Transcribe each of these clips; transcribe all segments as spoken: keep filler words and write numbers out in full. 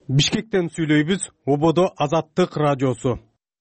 Бишкектен сүйлөйбүз. Ободо Азаттык радиосу.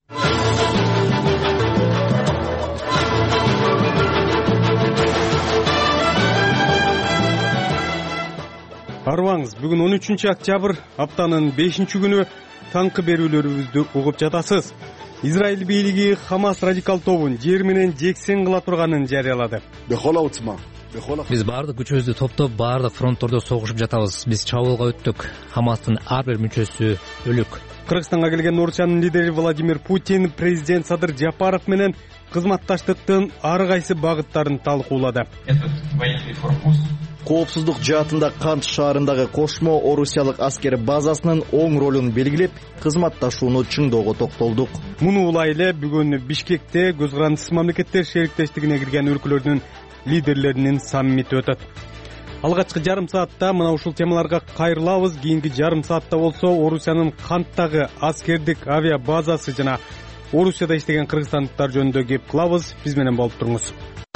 Арбаңыз, бүгүн он үчүнчү октябрь, аптанын бешинчи күнү. Таңкы берүүлөрүбүздү угуп жатасыз. Израиль бийлиги Хамас радикал тобун жер менен жексен кыла турганын жарыялады. Биз баардык күчүбүздү топтоп, баардык фронттордо согушуп жатабыз. Биз чабуулга өттүк. Хамастын ар бир мүчөсү өлүк. Кыргызстанга келген Орусиянын лидери Владимир Путин президент Садыр Жапаров менен кызматташтыктын ар кайсы багыттарын талкуулады. Коопсуздук жаатында Кант шаарындагы кошмо орусиялык аскер базасынын оң ролун белгилеп, кызматташууну чыңдоого токтолдук. Муну улай эле бүгүн Бишкекте көз карандысыз мамлекеттер шериктештигине кирген өлкөлөрдүн лидерлеринин саммити өтөт. Алгачкы жарым саатта мына ушул темаларга кайрылабыз. Кийинки жарым саатта болсо Орусиянын Канттагы аскердик авиа базасы жана Орусияда иштеген кыргызстандыктар жөнүндө кеп кылабыз. Биз менен болуп туруңуз.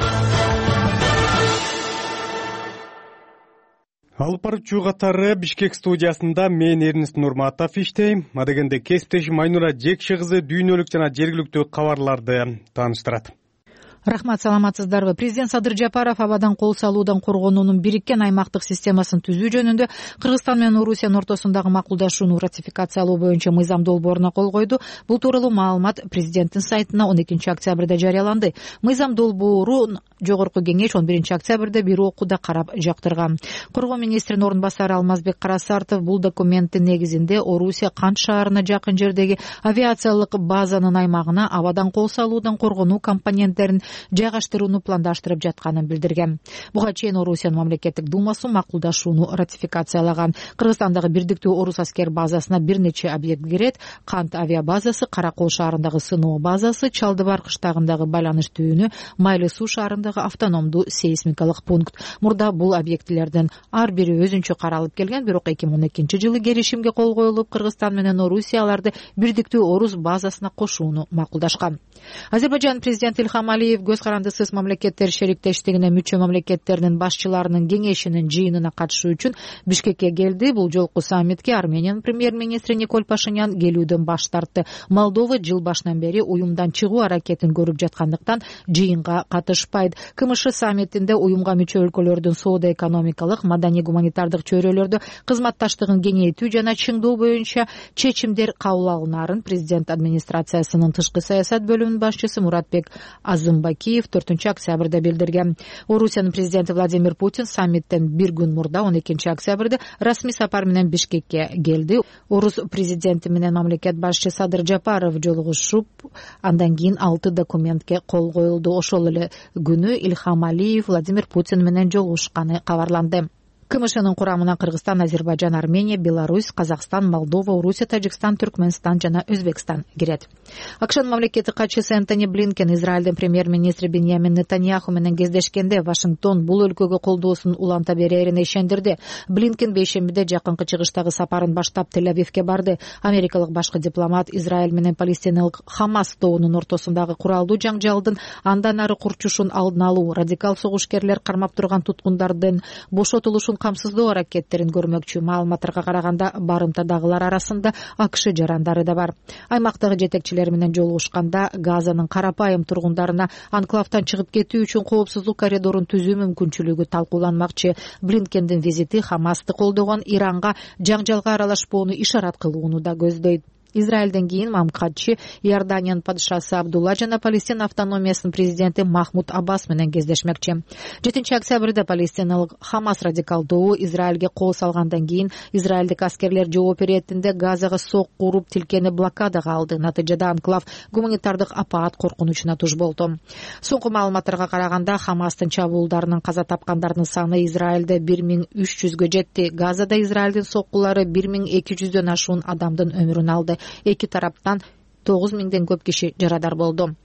Алып баруучу катары Бишкек студиясында мен Эрнест Нурматов иштейм. Адегенде кесиптешим Айнура Жекши кызы дүйнөлүк жана жергиликтүү кабарларды тааныштырат. Рахмат, саламатсыздарбы? Президент Садыр Жапаров абадан кол салуудан коргонуунун бириккен аймактык системасын түзүү жөнүндө Кыргызстан менен Орусиянын ортосундагы макулдашууну ратификациялоо боюнча мыйзам долбооруна кол койду. Бул тууралуу маалымат президенттин сайтына он экинчи октябрда жарыяланды. Мыйзам долбоорун Жогорку кеңеш он биринчи октябрда бир окууда карап жактырган. Коргоо министринин орун басары Алмазбек Карасартов бул документтин негизинде Орусия Кант шаарына жакын жердеги авиациялык базанын аймагына абадан кол салуудан коргонуу компоненттерин жайгаштырууну пландаштырып жатканын билдирген. Буга чейин Орусиянын мамлекеттик думасы макулдашууну ратификациялаган. Кыргызстандагы бирдиктүү орус аскер базасына бир нече объект кирет. Кант авиа базасы, Каракол шаарындагы сыноо базасы, Чалдыбар кыштагындагы байланыш түйүнү, Майлы суу шаарындагы автономдуу сейсмикалык пункт. Мурда бул объектилердин ар бири өзүнчө каралып келген, бирок эки миң он экинчи жылы келишимге кол коюлуп, Кыргызстан менен Орусия аларды бирдиктүү орус базасына кошууну макулдашкан. Азербайжан президенти Ильхам Алиев көз карандысыз мамлекеттер шериктештигине мүчө мамлекеттердин башчыларынын кеңешинин жыйынына катышуу үчүн Бишкекке келди. Бул жолку саммитке Армениянын премьер-министри Николь Пашинян келүүдөн баш тартты. Молдова жыл башынан бери уюмдан чыгуу аракетин көрүп жаткандыктан жыйынга катышпайт. КМШ саммитинде уюмга мүчө өлкөлөрдүн соода-экономикалык, маданий-гуманитардык чөйрөлөрдө кызматташтыгын кеңейтүү жана чыңдоо боюнча чечимдер кабыл алынаарын президент администрациясынын тышкы саясат бөлүмүнүн башчысы Муратбек Азымбакиев төртүнчү октябрда билдирген. Орусиянын президенти Владимир Путин саммиттен бир күн мурда он экинчи октябрда расмий сапар менен Бишкекке келди. Орус президенти менен мамлекет башчысы Садыр Жапаров жолугушуп, андан кийин алты документке кол коюлду. Ошол эле күнү Ильхам Алиев Владимир Путин менен жолугушканы кабарланды. КМШнын курамына Кыргызстан, Азербайжан, Армения, Беларусь, Казакстан, Молдова, Орусия, Тажикстан, Түркмөнстан жана Өзбекстан кирет. АКШнын мамлекеттик катчысы Энтони Блинкен Израилдин премьер-министри Беньямин Нетаньяху менен кездешкенде Вашингтон бул өлкөгө колдоосун уланта берерине ишендирди. Блинкен бейшембиде жакынкы чыгыштагы сапарын баштап Тель-Авивке барды. Америкалык башкы дипломат Израиль менен палестиналык Хамас тобунун ортосундагы куралдуу жаңжалдын андан ары курчушун алдын алуу, радикал согушкерлер кармап турган туткундардын бошотулушун камсыздоо аракеттерин көрмөкчү. Маалыматтарга караганда барымтадагылар арасында АКШ жарандары да бар. Аймактагы жетекчилер менен жолугушканда Газанын карапайым тургундарына анклавтан чыгып кетүү үчүн коопсуздук коридорун түзүү мүмкүнчүлүгү талкууланмакчы. Блинкендин визити Хамасты колдогон Иранга жаңжалга аралашпоону ишарат кылууну да көздөйт. Израилден кийин Мамкатчы Иорданиянын падышасы Абдулла жана Палестина автономиясынын президенти Махмуд Аббас менен кездешмекчи. жетинчи октябрда палестиналык Хамас радикал тобу Израилге кол салгандан кийин израилдик аскерлер жооп беретинде Газага сок куруп тилкени блокадага алды. Натыйжада анклав гуманитардык апаат коркунучуна туш болду. Соңку маалыматтарга караганда Хамастын чабуулдарынын каза тапкандардын саны Израилде бир миң үч жүзгө жетти. Газада Израилдин соккулары бир миң эки жүздөн ашуун адамдын өмүрүн алды. Эки тараптан тогуз миңден көп киши жарадар болду.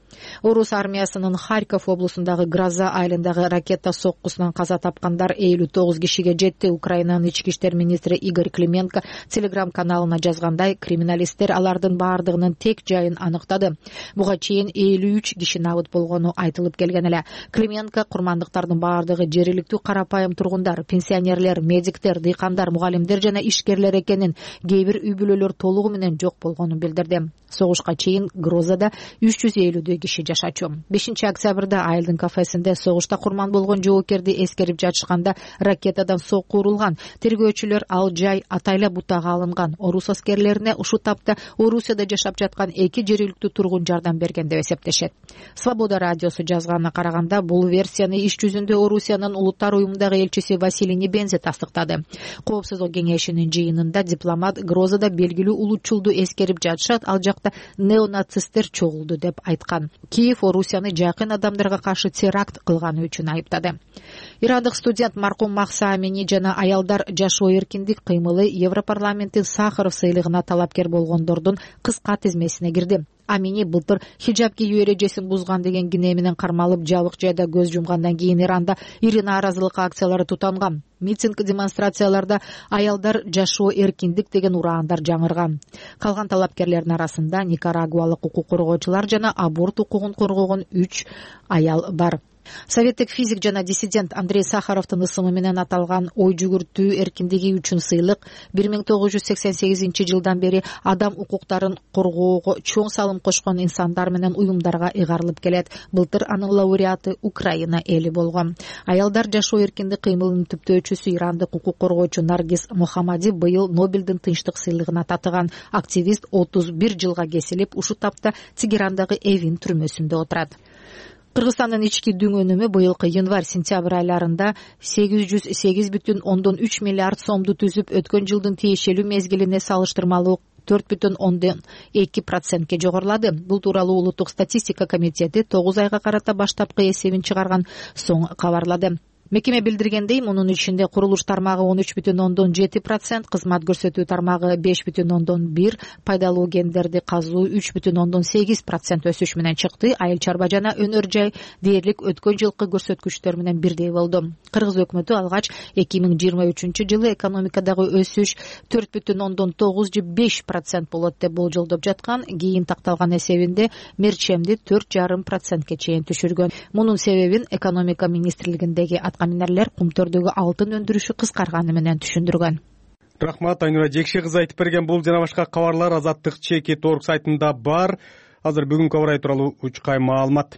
Орус армиясынын Харьков облусундагы Гроза айылындагы ракета соккусунан каза тапкандар элүү тогуз кишиге жетти. Украинанын ички иштер министри Игорь Клименко Телеграм каналына жазгандай, криминалисттер алардын баардыгынын тек жайын аныктады. Буга чейин элүү үч киши набыт болгону айтылып келген эле. Клименко курмандыктардын баардыгы жергиликтүү карапайым тургундар, пенсионерлер, медиктер, дыйкандар, мугалимдер жана ишкерлер экенин, кээ бир үй бүлөлөр толугу менен жок болгонун билдирди. Согушка чейин Грозада үч жүз элүүдөй киши жашачу. бешинчи октябрда айылдын кафесинде согушта курман болгон жоокерди эскерип жатышканда ракетадан сокку урулган. Тергөөчүлөр ал жай атайлап бутага алынган. Орус аскерлерине ушул тапта Орусияда жашап жаткан эки жергиликтүү тургун жардам берген деп эсептешет. Свобода радиосу жазганына караганда, бул версияны иш жүзүндө Орусиянын улуттар уюмундагы элчиси Василий Небензи тастыктады. Коопсуздук кеңешинин жыйынында дипломат Грозада белгилүү улутчулду эскерип жатышат, ал жакта неонацисттер чогулду деп айткан. Киев Орусияны жакын адамдарга каршы теракт кылганы үчүн айыптады. Ирандык студент маркум Махса Амини жана аялдар жашоо эркиндик кыймылы Европарламенттин Сахаров сыйлыгына талапкер болгондордун кыска тизмесине кирди. Амини былтыр хиджаб кийүү эрежесин бузган деген кине менен кармалып, жабык жайда көз жумгандан кийин Иранда ири нааразылык акциялары тутанган. Митинг демонстрацияларда аялдар жашоо эркиндик деген ураандар жаңырган. Калган талапкерлердин арасында никарагуалык укук коргоочулар жана аборт укугун коргогон үч аял бар. Советтик физик жана диссидент Андрей Сахаровдун ысымы менен аталган ой жүгүртүү эркиндиги үчүн сыйлык бир миң тогуз жүз сексен сегизинчи жылдан бери адам укуктарын коргоого чоң салым кошкон инсандар менен уюмдарга ыйгарылып келет. Былтыр анын лауреаты Украина эли болгон. Аялдар жашоо эркиндик кыймылынын түптөөчүсү ирандык укук коргоочу Наргиз Мухаммади быйыл Нобелдин тынчтык сыйлыгына татыган. Активист отуз бир жылга кесилип, ушул тапта Тегерандагы Эвин түрмөсүндө отурат. Кыргызстандын ички дүң өнүмү быйылкы январь-сентябрь айларында сегиз жүз сегиз бүтүн ондон үч миллиард сомду түзүп, өткөн жылдын тиешелүү мезгилине салыштырмалуу төрт бүтүн ондон эки процентке жогорулады. Бул тууралуу Улуттук статистика комитети тогуз айга карата баштапкы эсебин чыгарган соң кабарлады. Мекеме билдиргендей, мунун ичинде курулуш тармагы он үч бүтүн ондон жети процент, кызмат көрсөтүү тармагы беш бүтүн ондон бир, пайдалуу кендерди казуу үч бүтүн ондон сегиз процент өсүш менен чыкты. Айыл чарба жана өнөр жай дээрлик өткөн жылкы көрсөткүчтөр менен бирдей болду. Кыргыз өкмөтү алгач эки миң жыйырма үчүнчү жылы экономикадагы өсүш төрт бүтүн ондон тогуз же беш процент болот деп болжолдоп жаткан. Кийин такталган эсебинде мерчемди төрт жарым процентке чейин түшүргөн. Мунун себебин экономика министрлигиндеги аткаминерлер кумтөрдөгү алтын өндүрүшү кыскарганы менен түшүндүргөн. Рахмат, Айнура Жекше кызы айтып берген бул жана башка кабарлар Азаттык чеки точка орг сайтында бар. Азыр бүгүнкү абар ай тууралуу учкай маалымат.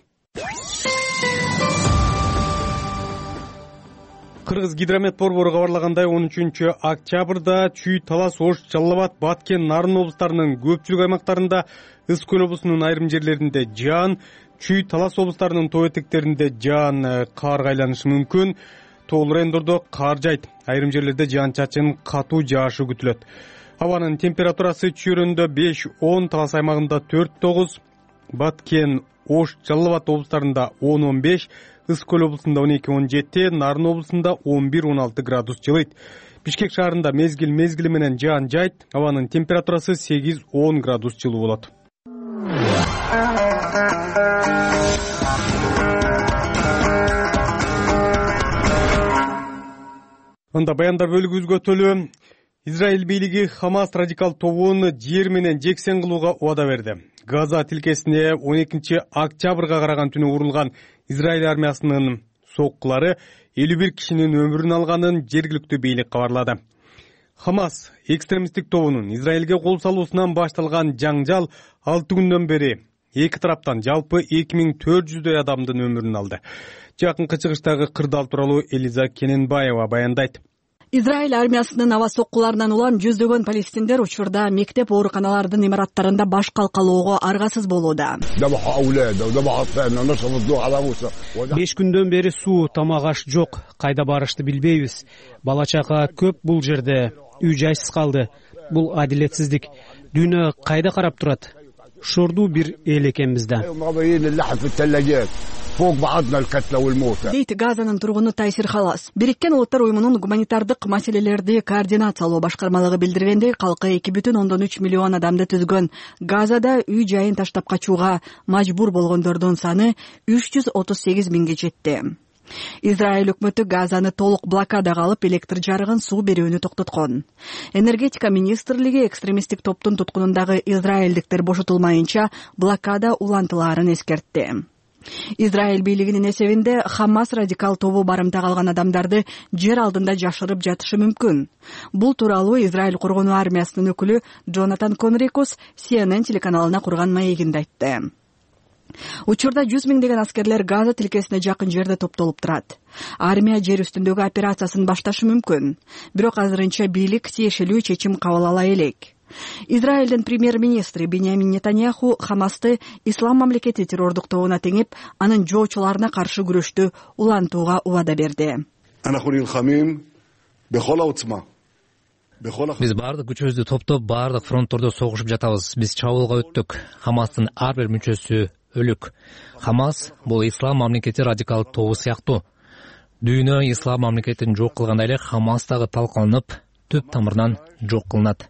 Кыргыз гидромет борбору кабарлагандай, он үчүнчү октябрда Чүй, Талас, Ош, Жалал Абад, Баткен, Нарын облустарынын көпчүлүк аймактарында, Ысык көл облусунун айрым жерлеринде жаан, Чүй, Талас облустарынын тоо этектеринде жаан каарга айланышы мүмкүн. Тоолуу райондордо каар жайт. Айрым жерлерде жаан чачын катуу жаашы күтүлөт. Абанын температурасы Чүйрөндө беш он, Талас аймагында төрт тогуз, Баткен, Ош, Жалал Абад облустарында он он беш, Ысык көл облусунда он эки он жети, Нарын облусунда он бир он алты градус жылыйт. Бишкек шаарында мезгил мезгили менен жаан жайт. Абанын температурасы сегиз он градус жылуу болот. Анда баяндар бөлүгүбүзгө өтөлү. Израиль бийлиги Хамас радикал тобун жер менен жексен кылууга убада берди. Газа тилкесине он экинчи октябрга караган түнү урулган Израиль армиясынын соккулары элүү бир кишинин өмүрүн алганын жергиликтүү бийлик кабарлады. Хамас экстремисттик тобунун Израилге кол салуусунан башталган жаңжал алты күндөн бери эки тараптан жалпы эки миң төрт жүздөй адамдын өмүрүн алды. Жакынкы чыгыштагы кырдаал тууралуу Элиза Кененбаева баяндайт. Израиль армиясынын аба соккуларынан улам жүздөгөн палестиндер учурда мектеп ооруканалардын имараттарында баш калкалоого аргасыз болууда. Беш күндөн бери суу, тамак аш жок. Кайда барышты билбейбиз. Бала чака көп бул жерде. Үй жайсыз калды. Бул адилетсиздик. Дүйнө кайда карап турат? Шордуу бир эл экенбиз да. дейт Газанын тургуну Тайсир Халас. Бириккен Улуттар уюмунун гуманитардык маселелерди координациялоо башкармалыгы билдиргендей, калкы эки бүтүн ондон үч миллион адамды түзгөн Газада үй жайын таштап качууга мажбур болгондордун саны үч жүз отуз сегиз миңге жетти. Израиль өкмөтү Газаны толук блокадага алып, электр жарыгын, суу берүүнү токтоткон. Энергетика министрлиги экстремисттик топтун туткунундагы израилдиктер бошотулмайынча блокада улантылаарын эскертти. Израиль бийлигинин эсебинде Хамас радикал тобу барымтак алган адамдарды жер алдында жашырып жатышы мүмкүн. Бул тууралуу Израиль коргонуу армиясынын өкүлү Джонатан Конрикус Си Эн Эн телеканалына курган маегинде айтты. Учурда жүз миңдеген аскерлер Газа тилкесине жакын жерде топтолуп турат. Армия жер үстүндөгү операциясын башташы мүмкүн. Бирок азырынча бийлик тиешелүү чечим кабыл ала элек. Израилдин премьер-министри Биньямин Нетаньяху Хамасты ислам мамлекети террордук тобуна теңип, анын жоочуларына каршы күрөштү улантууга убада берди. Биз баардык күчүбүздү топтоп, баардык фронттордо согушуп жатабыз. Биз чабуулга өттүк. Хамастын ар бир мүчөсү өлүк. Хамас бул ислам мамлекети радикал тобу сыяктуу. Дүйнө ислам мамлекетин жок кылгандай эле Хамас дагы талкаланып, түп тамырынан жок кылынат.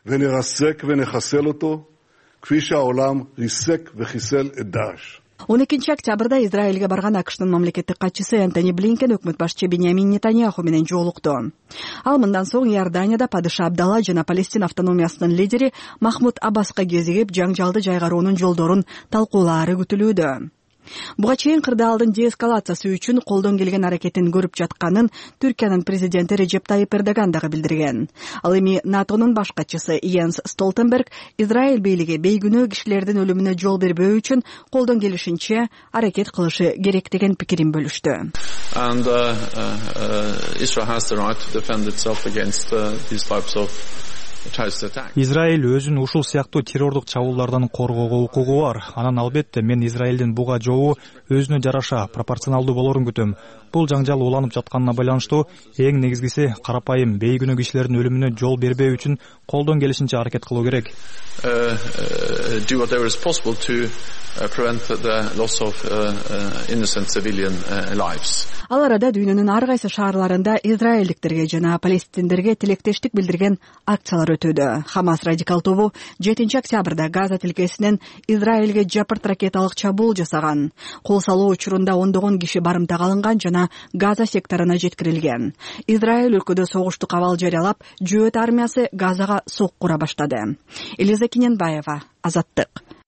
он экинчи октябрда Израилге барган АКШтын мамлекеттик катчысы Энтони Блинкен өкмөт башчы Биньямин Нетаньяху менен жолукту. Ал мындан соң Иорданияда падыша Абдалла жана Палестина автономиясынын лидери Махмуд Аббаска кезигип, жаңжалды жайгаруунун жолдорун талкуулаары күтүлүүдө. Буга чейин кырдаалдын деэскалациясы үчүн колдон келген аракетин көрүп жатканын Түркиянын президенти Режеп Тайип Эрдоган дагы билдирген. Ал эми НАТОнун баш катчысы Йенс Столтенберг Израиль бийлиги бейгүнөө кишилердин өлүмүнө жол бербөө үчүн колдон келишинче аракет кылышы керек деген пикирин бөлүштү. And uh, uh, Israel has the right to defend itself against uh, these types of Израиль өзүн ушул сыяктуу террордук чабуулдардан коргоого укугу бар. Анан албетте мен Израилдин буга жообу өзүнө жараша пропорционалдуу болорун күтөм. Бул жаңжал уланып жатканына байланыштуу эң негизгиси карапайым бейгүнөө кишилердин өлүмүнө жол бербөө үчүн колдон келишинче аракет кылуу керек. Do whatever is possible to prevent the loss of innocent civilian lives. Ал арада дүйнөнүн ар кайсы шаарларында израилдиктерге жана палестиндерге тилектештик билдирген акциялар өтүүдө. Хамас радикал тобу жетинчи октябрда Газа тилкесинен Израилге жапырт ракеталык чабуул жасаган. Кол салуу учурунда ондогон киши барымтак алынган жана Газа секторуна жеткирилген. Израиль өлкөдө согуштук абал жарыялап, жөөт армиясы Газага сок кура баштады. Элиза Киненбаева, Азаттык.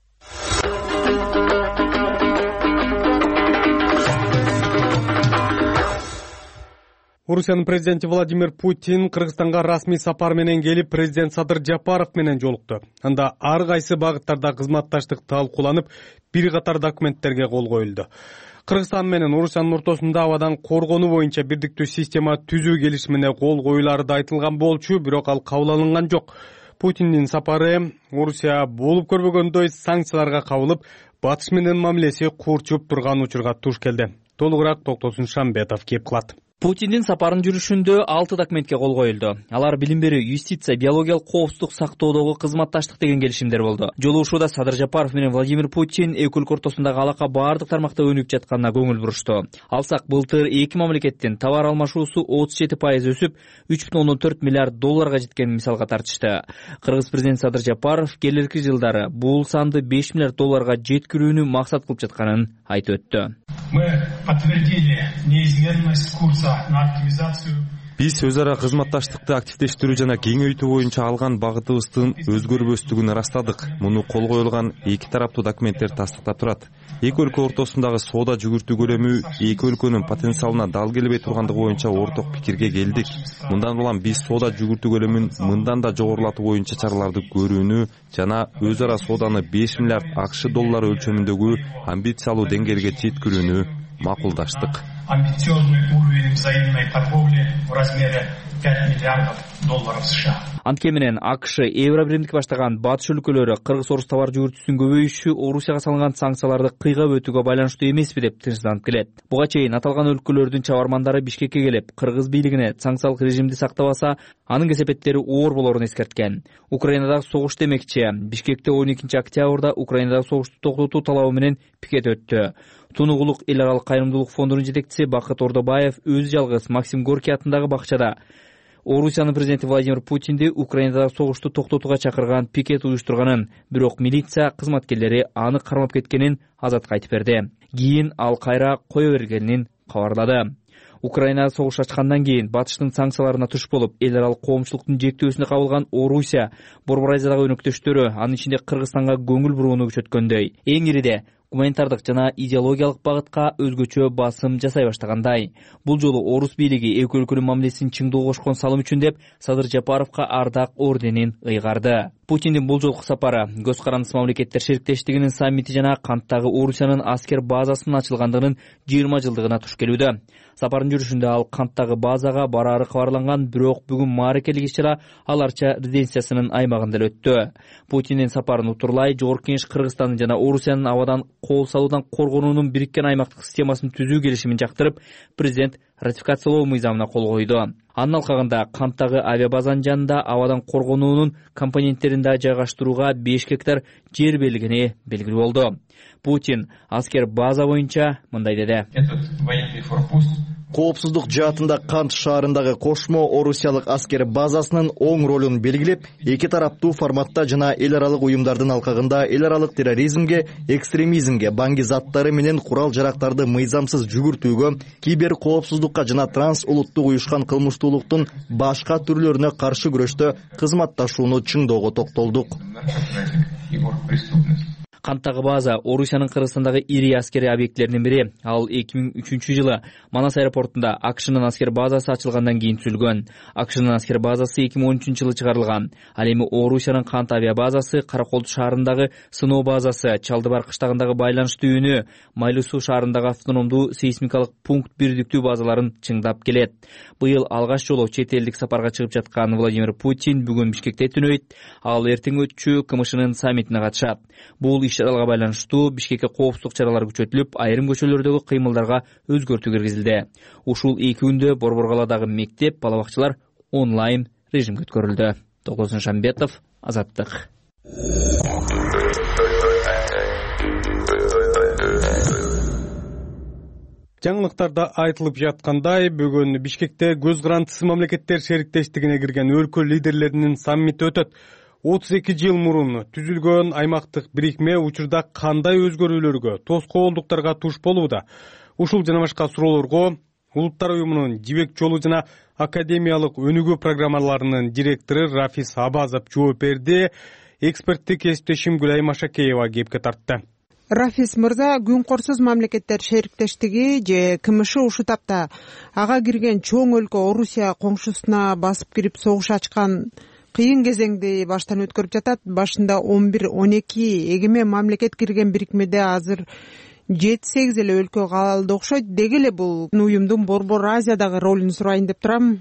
Орусиянын президенти Владимир Путин Кыргызстанга расмий сапар менен келип, президент Садыр Жапаров менен жолукту. Анда ар кайсы багыттарда кызматташтык талкууланып, бир катар документтерге кол коюлду. Кыргызстан менен Орусиянын ортосунда абадан коргонуу боюнча бирдиктүү система түзүү келишимине кол коюлары да айтылган болчу, бирок ал кабыл алынган жок. Путиндин сапары Орусия болуп көрбөгөндөй санкцияларга кабылып, батыш менен мамилеси курчуп турган учурга туш келди. Толугураак Токтосун Шамбетов кеп кылат. Путиндин сапарын жүрүшүндө алты документке кол коюлду. Алар билим берүү, юстиция, биологиялык коопсуздук сактоодогу кызматташтык деген келишимдер болду. Жолугушууда Садыр Жапаров менен Владимир Путин эки өлкө ортосундагы алака баардык тармакта өнүгүп жатканына көңүл бурушту. Алсак, былтыр эки мамлекеттин товар алмашуусу отуз жети пайыз өсүп, үч бүтүн ондон төрт миллиард долларга жеткенин мисалга тартышты. Кыргыз президенти Садыр Жапаров келерки жылдары бул санды беш миллиард долларга жеткирүүнү максат кылып жатканын айтып өттү. Мы подтвердили неизменность курса на активизацию. Биз өз ара кызматташтыкты активдештирүү жана кеңейтүү боюнча алган багытыбыздын өзгөрбөстүгүн ырастадык. Муну кол коюлган эки тараптуу документтер тастыктап турат. Эки өлкө ортосундагы соода жүгүртүү көлөмү эки өлкөнүн потенциалына дал келбей тургандыгы боюнча орток пикирге келдик. Мындан улам биз соода жүгүртүү көлөмүн мындан да жогорулатуу боюнча чараларды көрүүнү жана өз ара сооданы беш миллиард акш доллары өлчөмүндөгү амбициялуу деңгээлге жеткирүүнү макулдаштык. Амбициозный уровень взаимной торговли в размере пять миллиардов долларов США. Анткени менен АКШ, Евробиримдик баштаган батыш өлкөлөрү Кыргыз Орус товар жүгүртүүсүнүн көбөйүшү Орусияга салынган санкцияларды кыйгап өтүүгө байланыштуу эмеспи деп тынчсызданып келет. Буга чейин аталган өлкөлөрдүн чабармандары Бишкекке келип, Кыргыз бийлигине санкциялык режимди сактабаса, анын кесепеттери оор болорун эскерткен. Украинадагы согуш демекчи. Бишкекте он экинчи октябрда Украинадагы согушту токтотуу талабы менен пикет өттү. Тунугулук эл аралык кайрымдуулук фондунун жетекчиси Бакыт Ордобаев өзү жалгыз Максим Горький атындагы бакчада Орусиянын президенти Владимир Путинди Украинадагы согушту токтотууга чакырган пикет уюштурганын, бирок милиция кызматкерлери аны кармап кеткенин азатка айтып берди. Кийин ал кайра кое бергенин кабарлады. Украинада согуш ачкандан кийин батыштын санкцияларына туш болуп, эл аралык коомчулуктун жектөөсүнө кабылган Орусия, Борбор Азиядагы өнөктөштөрү, анын ичинде Кыргызстанга көңүл бурууну күчөткөндөй. Эң ириде гуманитардык жана идеологиялык багытка өзгөчө басым жасай баштагандай. Бул жолу орус бийлиги эки өлкөнүн мамилесин чыңдоого кошкон салым үчүн деп Садыр Жапаровго ардак орденин ыйгарды. Путиндин бул жолку сапары көз карандысыз мамлекеттер шериктештигинин саммити жана Канттагы Орусиянын аскер базасынын ачылгандыгынын жыйырма жылдыгына туш келүүдө. Сапардын жүрүшүндө ал Канттагы базага бараары кабарланган, бирок бүгүн мааракелик иш-чара аларча резиденциясынын аймагында өттү. Путиндин сапарын утурлай Жогорку Кеңеш Кыргызстандын жана Орусиянын абадан кол салуудан коргонуунун бириккен аймактык системасын түзүү келишимин жактырып, президент ратификациялоо мыйзамына кол койду. Анын алкагында Канттагы авиабазанын жанында абадан коргонуунун компоненттерин да жайгаштырууга беш гектар жер берилгени белгилүү болду. Путин аскер база боюнча мындай деди. Коопсуздук жаатында Кант шаарындагы кошмо орусиялык аскер базасынын оң ролун белгилеп, эки тараптуу форматта жана эл аралык уюмдардын алкагында эл аралык терроризмге, экстремизмге, баңги заттары менен курал жарактарды мыйзамсыз жүгүртүүгө, кибер коопсуздукка жана транс улуттук уюшкан кылмыштуулуктун башка түрлөрүнө каршы күрөштө кызматташууну чыңдоого токтолдук. Канттагы база Орусиянын Кыргызстандагы ири аскери объектилеринин бири. Ал эки миң үчүнчү жылы Манас аэропортунда АКШнын аскер базасы ачылгандан кийин түзүлгөн. АКШнын аскер базасы эки миң он үчүнчү жылы чыгарылган. Ал эми Орусиянын Кант авиабазасы, Караколду шаарындагы сыноо базасы, Чалдыбар кыштагындагы байланыш түйүнү, Майлуу суу шаарындагы автономдуу сейсмикалык пункт бирдиктүү базаларын чыңдап келет. Быйыл алгач жолу чет элдик сапарга чыгып жаткан Владимир Путин бүгүн Бишкекте түнөйт. Ал эртең өтчү КМШнын саммитине катышат. Бул иш-чараларга байланыштуу Бишкекке коопсуздук чаралары күчөтүлүп, айрым көчөлөрдөгү кыймылдарга өзгөртүү киргизилди. Ушул эки күндө Борбор калаадагы мектеп, бала бакчалар онлайн режимге өткөрүлдү. Тогоз Шамбетов, Азаттык. Жаңылыктарда айтылып жаткандай, бүгүн Бишкекте көз карандысыз мамлекеттер шериктештигине кирген өлкө лидерлеринин саммити өтөт. отуз эки жыл мурун түзүлгөн аймактык бирикме учурда кандай өзгөрүүлөргө, тоскоолдуктарга туш болууда? Ушул жана башка суроолорго Улуттар уюмунун жибек жолу жана академиялык өнүгүү программаларынын директору Рафис Абазов жооп берди. Эксперттик кесиптешим Гүлай Машакеева кепке тартты. Рафис мырза, күн корсуз мамлекеттер шериктештиги же КМШ ушу тапта ага кирген чоң өлкө Орусия коңшусуна басып кирип согуш ачкан кыйын кезеңди баштан өткөрүп жатат. Башында он бир он эки эгемен мамлекет кирген бирикмеде азыр жети сегиз эле өлкө калды окшойт. Деги эле бул уюмдун Борбор Азиядагы ролун сурайын деп турам.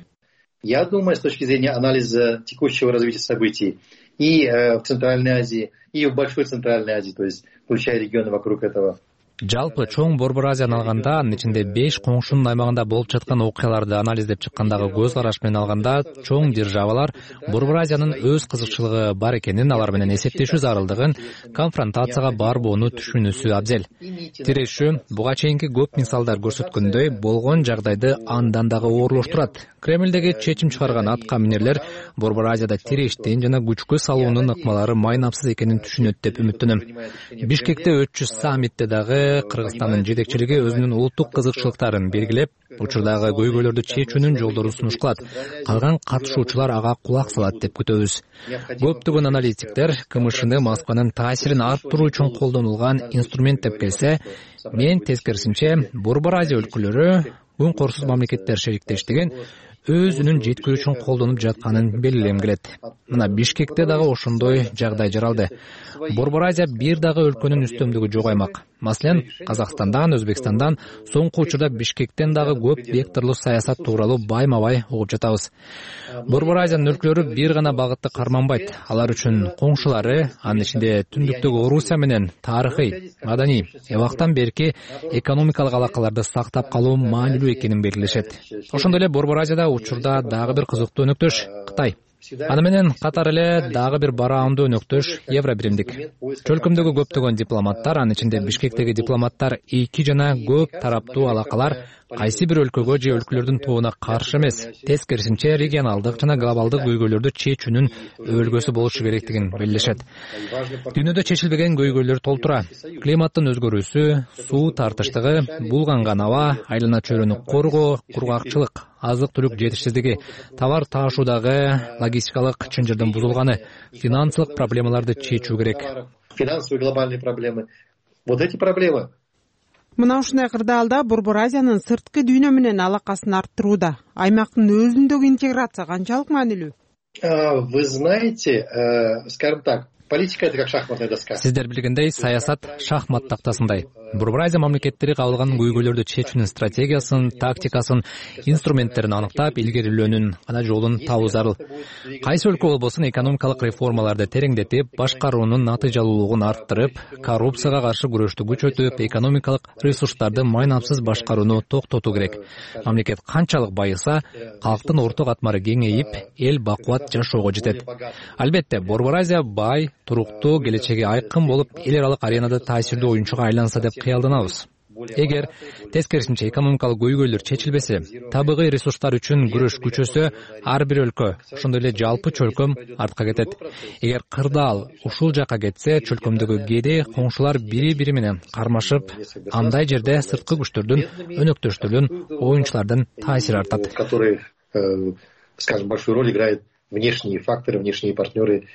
Я думаю, с точки зрения анализа текущего развития событий и в Центральной Азии, и в Большой Центральной Азии, то есть включая регионы вокруг этого. Жалпы чоң Борбор Азияны алганда, анын ичинде беш коңшунун аймагында болуп жаткан окуяларды анализдеп чыккандагы көз караш менен алганда, чоң державалар Борбор Азиянын өз кызыкчылыгы бар экенин, алар менен эсептешүү зарылдыгын, конфронтацияга барбоону түшүнүүсү абзел. Тирешүү буга чейинки көп мисалдар көрсөткөндөй, болгон жагдайды андан дагы оорлоштурат. Кремлдеги чечим чыгарган атка минерлер Борбор Азияда тирештин жана күчкө салуунун ыкмалары майнапсыз экенин түшүнөт деп үмүттөнөм. Бишкекте өтчү саммитте дагы Кыргызстандын жетекчилиги өзүнүн улуттук кызыкчылыктарын белгилеп, учурдагы көйгөйлөрдү чечүүнүн жолдорун сунуш кылат. Калган катышуучулар ага кулак салат деп күтөбүз. Көптөгөн аналитиктер КМШны Москванын таасирин арттыруу үчүн колдонулган инструмент деп келсе, мен тескерисинче Борбор Азия өлкөлөрү күн корсуз мамлекеттер шериктештигин өзүнүн жеткирүү үчүн колдонуп жатканын белгилегим келет. Мына Бишкекте дагы ошондой жагдай жаралды. Борбор Азия бир дагы өлкөнүн үстөмдүгү жок аймак. Маселен, Казакстандан, Өзбекстандан, соңку учурда Бишкектен дагы көп векторлуу саясат тууралуу байма-бай угуп жатабыз. Борбор Азиянын өлкөлөрү бир гана багытты карманбайт. Алар үчүн коңшулары, анын ичинде түндүктөгү Орусия менен тарыхый, маданий, эбактан берки экономикалык алакаларды сактап калуу маанилүү экенин белгилешет. Ошондой эле Борбор Азияда учурда дагы бир кызыктуу өнөктөш Кытай. Аны менен катар эле дагы бир бараандуу өнөктөш Евробиримдик. Чөлкөмдөгү көптөгөн дипломаттар, анын ичинде Бишкектеги дипломаттар эки жана көп тараптуу алакалар кайсы бир өлкөгө же өлкөлөрдүн тобуна каршы эмес, тескерисинче регионалдык жана глобалдык көйгөйлөрдү чечүүнүн өлгөсү болушу керектигин белгилешет. Дүйнөдө чечилбеген көйгөйлөр толтура. Климаттын өзгөрүүсү, суу тартыштыгы, булганган аба, айлана чөйрөнү коргоо, кургакчылык, азык-түлүк жетишсиздиги, товар таашуудагы логистикалык чынжырдын бузулганы, финансылык проблемаларды чечүү керек. Финансовые глобальные проблемы. Вот эти проблемы. Мына ушундай кырдаалда Борбор Азиянын сырткы дүйнө менен алакасын арттырууда аймактын өзүндөгү интеграция канчалык маанилүү? Вы знаете, скажем так, политика — это как шахматная доска. Сиздер билгендей, саясат шахмат тактасындай. Борбор Азия мамлекеттери кабыл алган көйгөйлөрдү чечүүнүн стратегиясын, тактикасын, инструменттерин аныктап, илгерилөөнүн ана жолун табуу зарыл. Кайсы өлкө болбосун экономикалык реформаларды тереңдетип, башкаруунун натыйжалуулугун арттырып, коррупцияга каршы күрөштү күчөтүп, экономикалык ресурстарды майнапсыз башкарууну токтотуу керек. Мамлекет канчалык байыса, калктын орто катмары кеңейип, эл бакубат жашоого жетет. Албетте, Борбор Азия бай, туруктуу, келечеги айкын болуп, эл аралык аренада таасирдүү оюнчуга айланса деп кыялданабыз. Эгер тескерисинче экономикалык көйгөйлөр чечилбесе, табигый ресурстар үчүн күрөш күчөсө, ар бир өлкө, ошондой эле жалпы чөлкөм артка кетет. Эгер кырдаал ушул жака кетсе, чөлкөмдөгү кээде коңшулар бири-бири менен кармашып, андай жерде сырткы күчтөрдүн, өнөктөштөрдүн, оюнчулардын таасири артат. Которые, скажем, большую роль играют внешние факторы, внешние партнеры,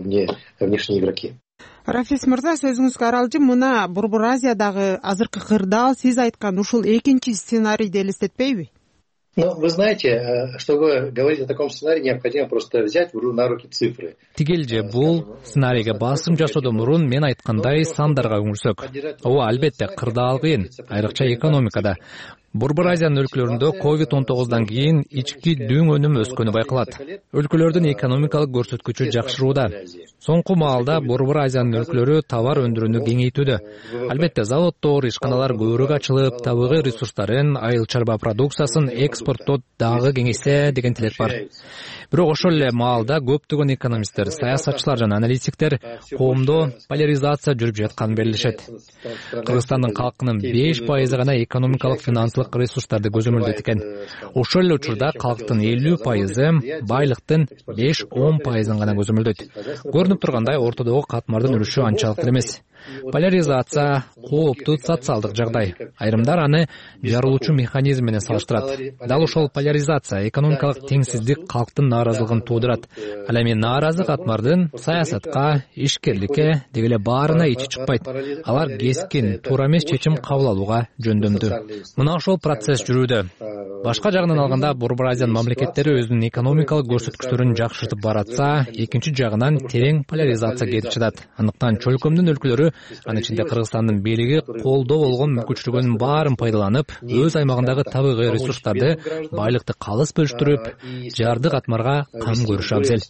внешние игроки. Рафис мырза, сөзүңүзгө аралжы, мына Борбор Азиядагы азыркы кырдаал сиз айткан ушул экинчи сценарийди элестетпейби? Ну, вы знаете, чтобы говорить о таком сценарии, необходимо просто взять на руки цифры. Тигел же бул сценарийге басым жасоодон мурун мен айткандай сандарга үңүлсөк. Ооба, албетте, кырдаал кыйын, айрыкча экономикада. Борбор Азиянын өлкөлөрүндө ковид он тогуздан кийин ички дүң өнүм өскөнү байкалат. Өлкөлөрдүн экономикалык көрсөткүчү жакшырууда. Соңку маалда Борбор Азиянын өлкөлөрү товар өндүрүүнү кеңейтүүдө. Албетте, заводдор, ишканалар көбүрөөк ачылып, табигый ресурстарын, айыл чарба продукциясын экспорттоо дагы кеңейсе деген тилек бар. Бирок ошол эле маалда көптөгөн экономисттер, саясатчылар жана аналитиктер коомдо поляризация жүрүп жатканын белгилешет. Кыргызстандын калкынын беш пайызы гана экономикалык финансылык ресурстарды көзөмөлдөйт экен. Ошол эле учурда калктын элүү пайызы байлыктын беш он пайызын гана көзөмөлдөйт. Көрүнүп тургандай, ортодогу катмардын үлүшү анчалык эле эмес. Поляризация кооптуу социалдык жагдай. Айрымдар аны жарылуучу механизм менен салыштырат. Дал ошол поляризация экономикалык теңсиздик калктын нааразылыгын туудурат. Ал эми нааразы катмардын саясатка, ишкерликке деги эле баарына ичи чыкпайт. Алар кескин, туура эмес чечим кабыл алууга жөндөмдүү. Мына ошол процесс жүрүүдө. Башка жагынан алганда, Борбор Азиянын мамлекеттери өзүнүн экономикалык көрсөткүчтөрүн жакшыртып баратса, экинчи жагынан терең поляризация кетип жатат. Андыктан чөлкөмдүн өлкөлөрү, анын ичинде Кыргызстандын бийлиги колдо болгон мүмкүнчүлүгүнүн баарын пайдаланып, өз аймагындагы табигый ресурстарды, байлыкты калыс бөлүштүрүп, жарды катмарга кам көрүшү абзел.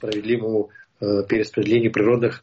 Перераспределение природных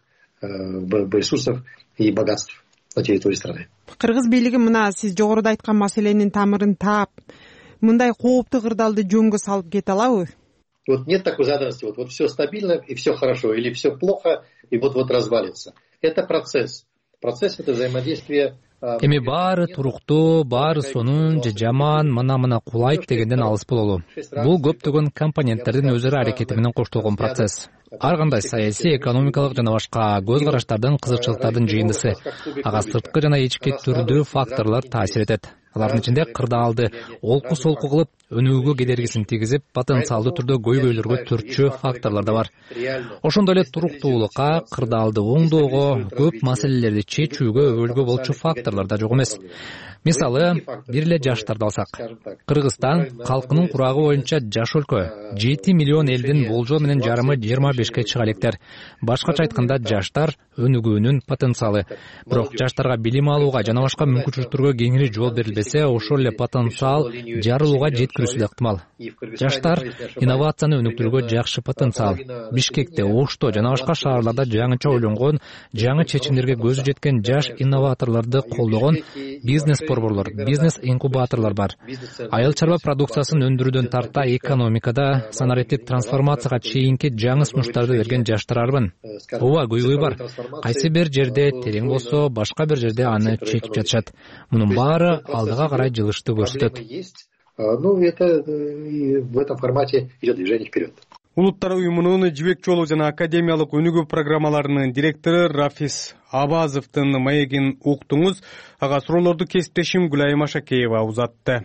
ресурсов и богатств на территории страны. Кыргыз бийлиги мына сиз жогоруда айткан маселенин тамырын таап, мындай кооптуу кырдаалды жөнгө салып кете алабы? Вот нет такой заданности, вот, вот все стабильно и все хорошо, или все плохо и вот-вот развалится. Это процесс. Процесс — это взаимодействие. Эми баары туруктуу, баары сонун же жаман, мына-мына кулайт дегенден алыс бололу. Бул көптөгөн компоненттердин өзү ара аракети менен коштолгон процесс. Ар кандай саясий, экономикалык жана башка көз караштардын, кызыкчылыктардын жыйындысы. Ага сырткы жана ички түрдүү факторлор таасир этет. Алардын ичинде кырдаалды олку-солку кылып, өнүүгө кедергисин тийгизип, потенциалдуу түрдө көйгөйлөргө түртчү факторлор да бар. Ошондой эле туруктуулукка, кырдаалды оңдоого, көп маселелерди чечүүгө өбөлгө болчу факторлор да жок эмес. мисалы бир эле жаштарды алсак, Кыргызстан калкынын курагы боюнча жаш өлкө. жети миллион элдин болжол менен жарымы жыйырма бешке чыга электер. Башкача айтканда, жаштар өнүгүүнүн потенциалы. Бирок жаштарга билим алууга жана башка мүмкүнчүлүктөргө кеңири жол берилбесе, ошол эле потенциал жарылууга жеткирүүсү да ыктымал. Жаштар инновацияны өнүктүрүүгө жакшы потенциал. Бишкекте, Ошто жана башка шаарларда жаңыча ойлонгон, жаңы чечимдерге көзү жеткен жаш инноваторлорду колдогон бизнес борборлор, бизнес инкубаторлор бар. Айыл чарба продукциясын өндүрүүдөн тарта экономикада санариптик трансформацияга чейинки жаңы сунуштарды берген жаштар арбын. Ооба, көйгөй бар. Кайсы бир жерде терең болсо, башка бир жерде аны чечип жатышат. Мунун баары алдыга карай жылышты көрсөтөт. Ну, это в этом формате идет движение вперед. Улуттар уюмунун жибек жолу жана академиялык өнүгүү программаларынын директору Рафис Абазовдун маегин уктуңуз. Ага суроолорду кесиптешим Гүлайым Ашакеева узатты.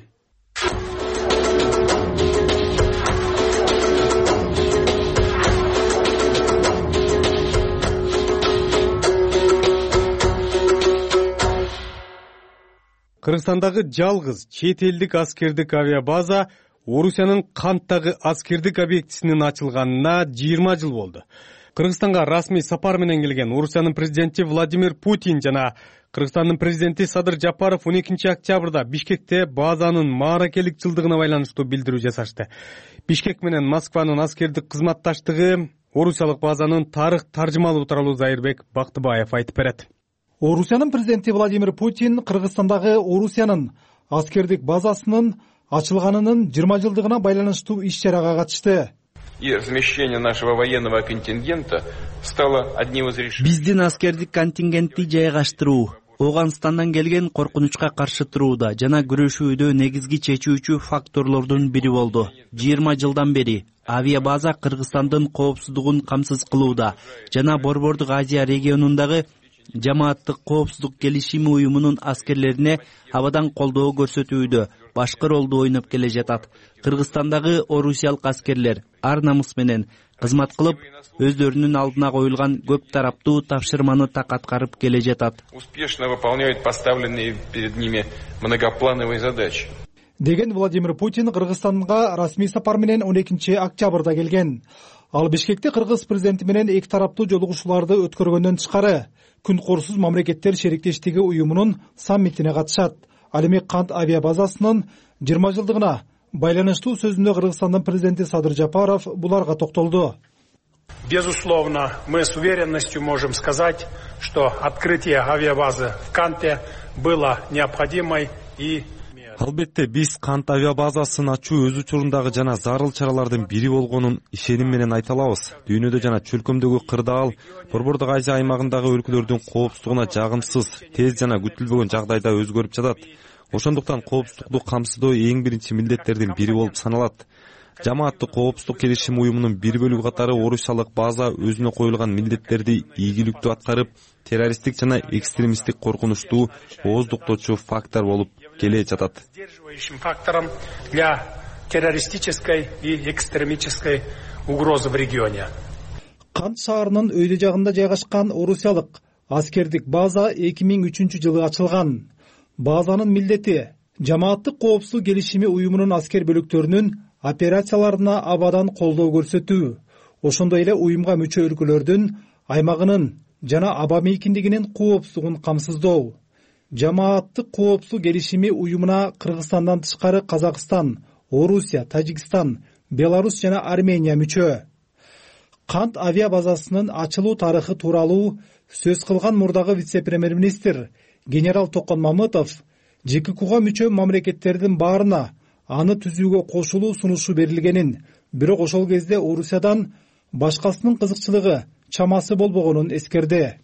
Кыргызстандагы жалгыз чет элдик аскердик авиабаза Орусиянын Канттагы аскердик объектисинин ачылганына жыйырма жыл болду. Кыргызстанга расмий сапар менен келген Орусиянын президенти Владимир Путин жана Кыргызстандын президенти Садыр Жапаров он экинчи октябрда Бишкекте базанын мааракелик жылдыгына байланыштуу билдирүү жасашты. Бишкек менен Москванын аскердик кызматташтыгы орусиялык базанын тарых таржымалуу тууралуу Зайырбек Бактыбаев айтып берет. Орусиянын президенти Владимир Путин Кыргызстандагы Орусиянын аскердик базасынын ачылганынын жыйырма жылдыгына байланыштуу иш-чарага катышты. И размещение нашего военного контингента стало одним из решений. Биздин аскердик контингентти жайгаштыруу Ооганстандан келген коркунучка каршы турууда жана күрөшүүдө негизги чечүүчү факторлордун бири болду. жыйырма жылдан бери авиабаза Кыргызстандын коопсуздугун камсыз кылууда жана Борбордук Азия регионундагы жамааттык коопсуздук келишими уюмунун аскерлерине абадан колдоо көрсөтүүдө башкы ролду ойноп келе жатат. Кыргызстандагы орусиялык аскерлер ар намыс менен кызмат кылып, өздөрүнүн алдына коюлган көп тараптуу тапшырманы так аткарып келе жатат. Успешно выполняют поставленные перед ними многоплановые задачи. Деген Владимир Путин Кыргызстанга расмий сапар менен он экинчи октябрда келген. Ал Бишкекте кыргыз президенти менен эки тараптуу жолугушууларды өткөргөндөн тышкары Күн корсуз мамлекеттер шериктештиги уюмунун саммитине катышат. Ал эми Кант авиабазасынын жыйырма жылдыгына байланыштуу сөзүндө Кыргызстандын президенти Садыр Жапаров буларга токтолду. Безусловно, мы с уверенностью можем сказать, что открытие авиабазы в Канте было необходимой и Албетте биз Кант авиабазасын ачуу өз учурундагы жана зарыл чаралардын бири болгонун ишеним менен айта алабыз. Дүйнөдө жана чөлкөмдөгү кырдаал Борбордук Азия аймагындагы өлкөлөрдүн коопсуздугуна жагымсыз, тез жана күтүлбөгөн жагдайда өзгөрүп жатат. Ошондуктан коопсуздукту камсыздоо эң биринчи милдеттердин бири болуп саналат. Жамааттык коопсуздук келишими уюмунун бир бөлүгү катары орусиялык база өзүнө коюлган милдеттерди ийгиликтүү аткарып, террористтик жана экстремисттик коркунучтуу ооздуктоочу фактор болуп келе жатат. Фактором для террористической и экстремистской угрозы в регионе. Кант шаарынын өйдө жагында жайгашкан орусиялык аскердик база эки миң үчүнчү жылы ачылган. Базанын милдети жамааттык коопсуздук келишими уюмунун аскер бөлүктөрүнүн операцияларына абадан колдоо көрсөтүү, ошондой эле уюмга мүчө өлкөлөрдүн аймагынын жана аба мейкиндигинин коопсуздугун камсыздоо. Жамааттык коопсуздук келишими уюмуна Кыргызстандан тышкары Казакстан, Орусия, Тажикстан, Беларусь жана Армения мүчө. Кант авиабазасынын ачылуу тарыхы тууралуу сөз кылган мурдагы вице-премьер-министр генерал Токон Мамытов ЖККга мүчө мамлекеттердин баарына аны түзүүгө кошулуу сунушу берилгенин, бирок ошол кезде Орусиядан башкасынын кызыкчылыгы чамасы болбогонун эскерди.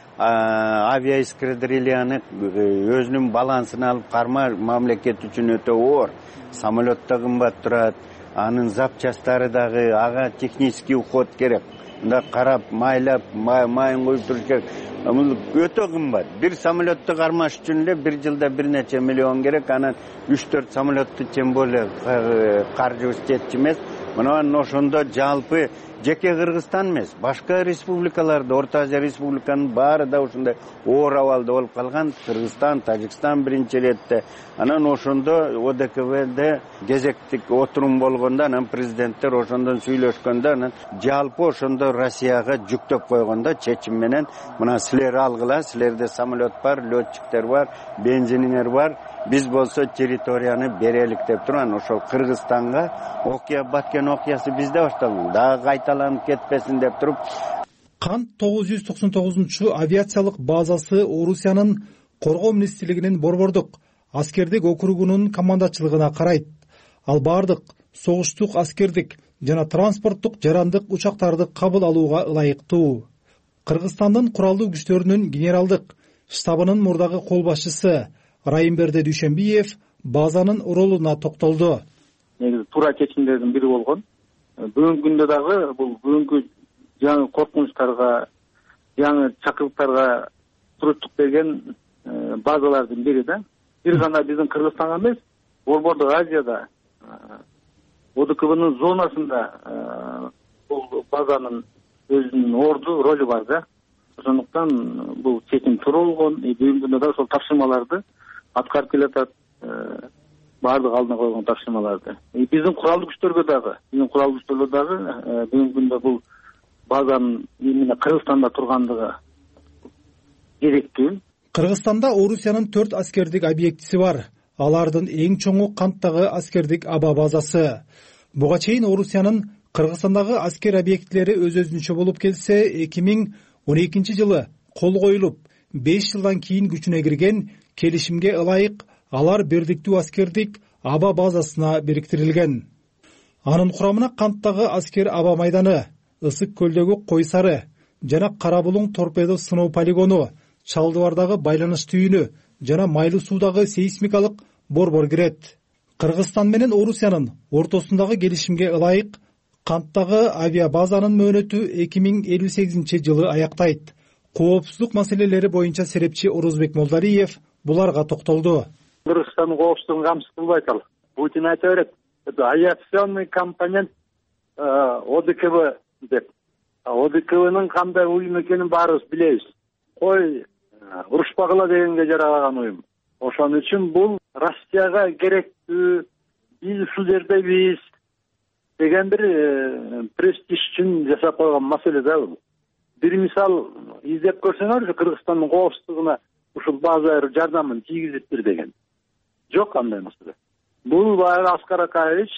Авиаэскадрильяны өзүнүн балансын алып карма мамлекет үчүн өтө оор. Самолет да кымбат турат, анын запчастары дагы, ага технический уход керек. Мында карап, майлап, майын коюп туруш керек. Өтө кымбат. Бир самолетту кармаш үчүн эле бир жылда бир нече миллион керек. Анан үч төрт самолетту тем более каржыбыз жетчү эмес. Мына ошондо жалпы жеке Кыргызстан эмес, башка республикаларда, Орто Азия республиканын баары да ушундай оор абалда болуп калган. Кыргызстан, Тажикстан биринчи иретте. Анан ошондо О Д К Б'де кезектик отурум болгондо, анан президенттер ошондон сүйлөшкөндө, анан жалпы ошондо Россияга жүктөп койгондо чечим менен мына силер алгыла, силерде самолет бар, летчиктер бар, бензиниңер бар, биз болсо территорияны берелик деп туруп, анан ошол Кыргызстанга окуя баткен окуясы бизде башталган. Дагы кайталанып кетпесин деп туруп. Кант тогуз жүз токсон тогузунчу авиациялык базасы Орусиянын коргоо министрлигинин борбордук аскердик округунун командачылыгына карайт. Ал бардык согуштук аскердик жана транспорттук жарандык учактарды кабыл алууга ылайыктуу. Кыргызстандын куралдуу күчтөрүнүн генералдык штабынын мурдагы кол башчысы Райымберди Дүйшөнбиев базанын ролуна токтолду. Негизи туура чечимдердин бири болгон. Бүгүнкү күндө дагы бул бүгүнкү жаңы коркунучтарга, жаңы чакырыктарга туруктук берген базалардын бири да. Бир гана биздин Кыргызстанга эмес, Борбордук Азияда, О Д К Б'нын зонасында бул базанын өзүнүн орду, ролу бар да. Ошондуктан бул чечим туура болгон. Бүгүнкү күндө да ошол тапшырмаларды аткарып келатат. Бардык алдына койгон тапшырмаларды. Биздин куралдуу күчтөргө дагы, биздин куралдуу күчтөргө дагы бүгүнкү күндө бул базанын эмне Кыргызстанда тургандыгы керектүү. Кыргызстанда Орусиянын төрт аскердик объектиси бар. Алардын эң чоңу Канттагы аскердик аба базасы. Буга чейин Орусиянын Кыргызстандагы аскер объектилери өз-өзүнчө болуп келсе, эки миң он экинчи жылы кол коюлуп, беш жылдан кийин күчүнө кирген келишимге ылайык алар бирдиктүү аскердик аба базасына бириктирилген. Анын курамына Канттагы аскер аба майданы, Ысык көлдөгү Кой Сары жана Кара Булуң торпедо сыноо полигону, Чалдыбардагы байланыш түйүнү жана Майлуу суудагы сейсмикалык борбор кирет. Кыргызстан менен Орусиянын ортосундагы келишимге ылайык Канттагы авиабазанын мөөнөтү эки миң элүү сегизинчи жылы аяктайт. Коопсуздук маселелери боюнча серепчи Орозбек Молдариев буларга токтолду. Кыргызстандын коопсуздугун камсыз кылбайт ал. Путин айта берет, это авиационный компонент О Д К Б деп. О Д К Б'нын кандай уюм экенин баарыбыз билебиз. Кой урушпагыла дегенге жаралаган уюм. Ошон үчүн бул Россияга керектүү, биз ушул жердебиз деген бир престиж үчүн жасап койгон маселе да бул. Бир мисал издеп көрсөңөр, Кыргызстандын коопсуздугуна ушул база жардамын тийгизиптир деген. Жок андай маселе. Бул баягы Аскар Акаевич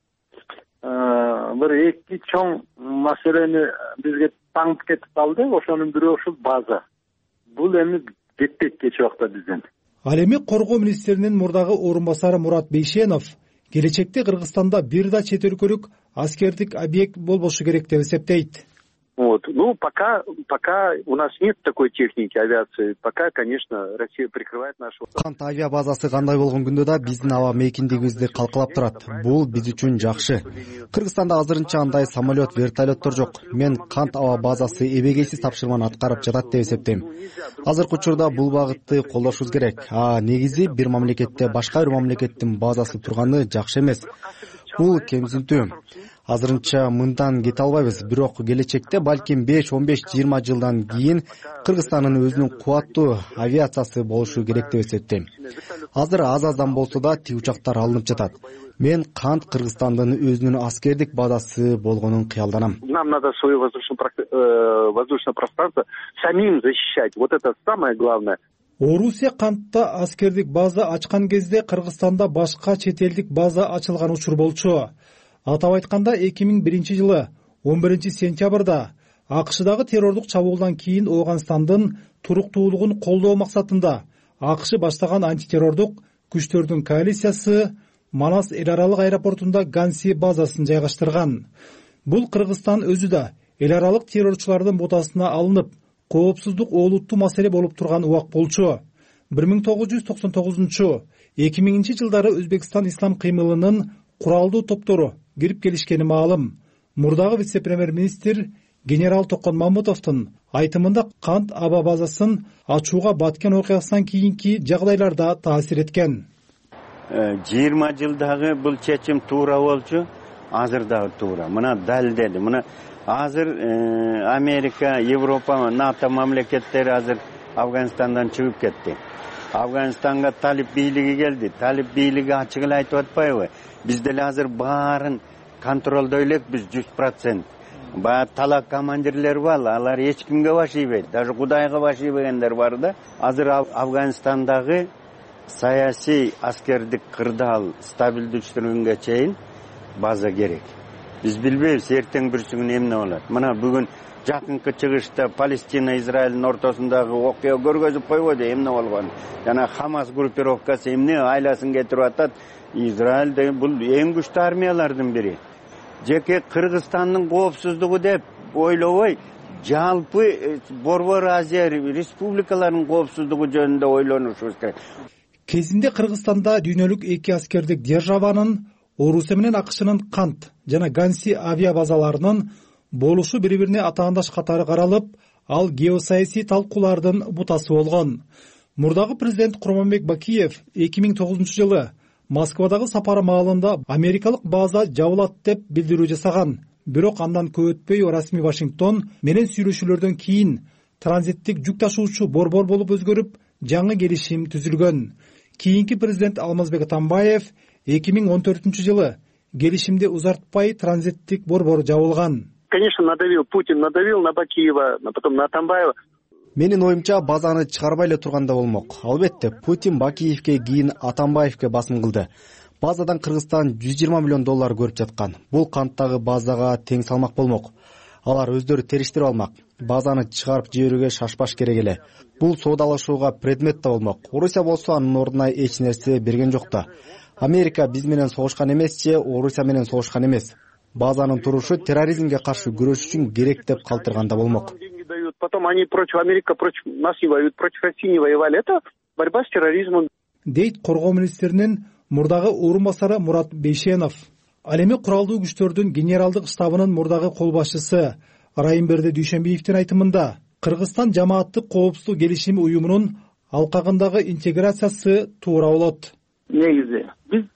бир эки чоң маселени бизге таңып кетип калды. Ошонун бирөө ушул база. Бул эми жетпейт кечээ убакта бизден. Ал эми коргоо министринин мурдагы орун басары Мурат Бейшенов келечекте Кыргызстанда бир да чет өлкөлүк аскердик объект болбошу керек деп эсептейт. Вот. Ну, пока, пока у нас нет такой техники авиации, пока, конечно, Россия прикрывает нашу... Кант авиа базасы кандай болгон күндө да биздин аба мейкиндигибизди калкалап турат. Бул биз үчүн жакшы. Кыргызстанда азырынча андай самолет, вертолеттор жок. Мен Кант аба базасы эбегейсиз тапшырманы аткарып жатат деп эсептейм. Азыркы учурда бул багытты колдошубуз керек. А негизи бир мамлекетте башка бир мамлекеттин базасы турганы жакшы эмес. Бул кемсинтүү. Азырынча мындан кете албайбыз, бирок келечекте балким беш он беш жыйырма жылдан кийин Кыргызстандын өзүнүн кубаттуу авиациясы болушу керек деп эсептейм. Азыр аз-аздан болсо да тиг учактар алынып жатат. Мен Кант Кыргызстандын өзүнүн аскердик базасы болгонун кыялданам. Нам надо свое воздушное пространство самим защищать. Вот это самое главное. Орусия Кантта аскердик база ачкан кезде Кыргызстанда башка чет элдик база ачылган учур болчу. Атап айтканда эки миң биринчи жылы он биринчи сентябрда АКШдагы террордук чабуулдан кийин Ооганстандын туруктуулугун колдоо максатында АКШ баштаган антитеррордук күчтөрдүн коалициясы Манас эл аралык аэропортунда Ганси базасын жайгаштырган. Бул Кыргызстан өзү да эл аралык террорчулардын ботасына алынып, коопсуздук олуттуу маселе болуп турган убак болчу. бир миң тогуз жүз токсон тогузунчу эки миңинчи жылдары Өзбекстан ислам кыймылынын куралдуу топтору кирип келишкени маалым. Мурдагы вице-премьер-министр генерал Токон Мамутовдун айтымында Кант аба базасын ачууга баткен окуясынан кийинки жагдайларда таасир эткен. жыйырма жылдагы бул чечим туура болчу, азыр дагы туура. Мына далилдеди. Мына азыр Америка, Европа, НАТО мамлекеттери азыр Афганистандан чыгып кетти. Афганистанга талип бийлиги келди. Талип бийлиги ачык эле айтып атпайбы? Биз деле азыр баарын контролдой элекпиз жүз процент. Баягы талак командирлер бар, алар эч кимге баш ийбейт. Даже Кудайга баш ийбегендер бар да. Азыр Афганистандагы саясий аскердик кырдаал стабилдештирүүгө чейин база керек. Биз билбейбиз эртең бүрсүгүн эмне болот. Мына бүгүн жакынкы чыгышта Палестина Израилдин ортосундагы окуя көргөзүп койбойду эмне болгон. Жана Хамас группировкасы эмне айласын кетирип атат. Израиль бул эң күчтүү армиялардын бири. Жеке Кыргызстандын коопсуздугу деп ойлобой, жалпы Борбор Азия республикаларынын коопсуздугу жөнүндө ойлонушубуз керек. Кезинде Кыргызстанда дүйнөлүк эки аскердик державанын Орусия менен АКШнын Кант жана Ганси авиа базаларынын болушу бири-бирине атаандаш катары каралып, ал геосаясий талкуулардын бутасы болгон. Мурдагы президент Курманбек Бакиев эки миң тогузунчу жылы Москвадагы сапары маалында америкалык база жабылат деп билдирүү жасаган. Бирок андан көп өтпөй расмий Вашингтон менен сүйлөшүүлөрдөн кийин транзиттик жүк ташуучу борбор болуп өзгөрүп, жаңы келишим түзүлгөн. Кийинки президент Алмазбек Атамбаев эки миң он төртүнчү жылы келишимди узартпай транзиттик борбор жабылган. Конечно, надавил Путин, надавил на Бакиева, потом на Атамбаева. Менин оюмча базаны чыгарбай эле турганда болмок. Албетте, Путин Бакиевке кийин Атамбаевке басым кылды. Базадан Кыргызстан жүз жыйырма миллион доллар көрүп жаткан. Бул канттагы базага тең салмак болмок. Алар өздөрү териштирип алмак. Базаны чыгарып жиберүүгө шашпаш керек эле. Бул соодалашууга предмет да болмок. Орусия болсо анын ордуна эч нерсе берген жок да. Америка биз менен согушкан эмес же Орусия менен согушкан эмес. Базанын турушу терроризмге каршы күрөш үчүн керек деп калтырганда болмок. Потом они против Америки, против нас не воюют, против России не воевали. Это борьба с терроризмом. Дейт коргоо министринин мурдагы орун басары Мурат Бейшенов. Ал эми куралдуу күчтөрдүн генералдык штабынын мурдагы кол башчысы Райымберди Дүйшөнбиевдин айтымында Кыргызстан жамааттык коопсуздук келишими уюмунун алкагындагы интеграциясы туура болот. Негизи биз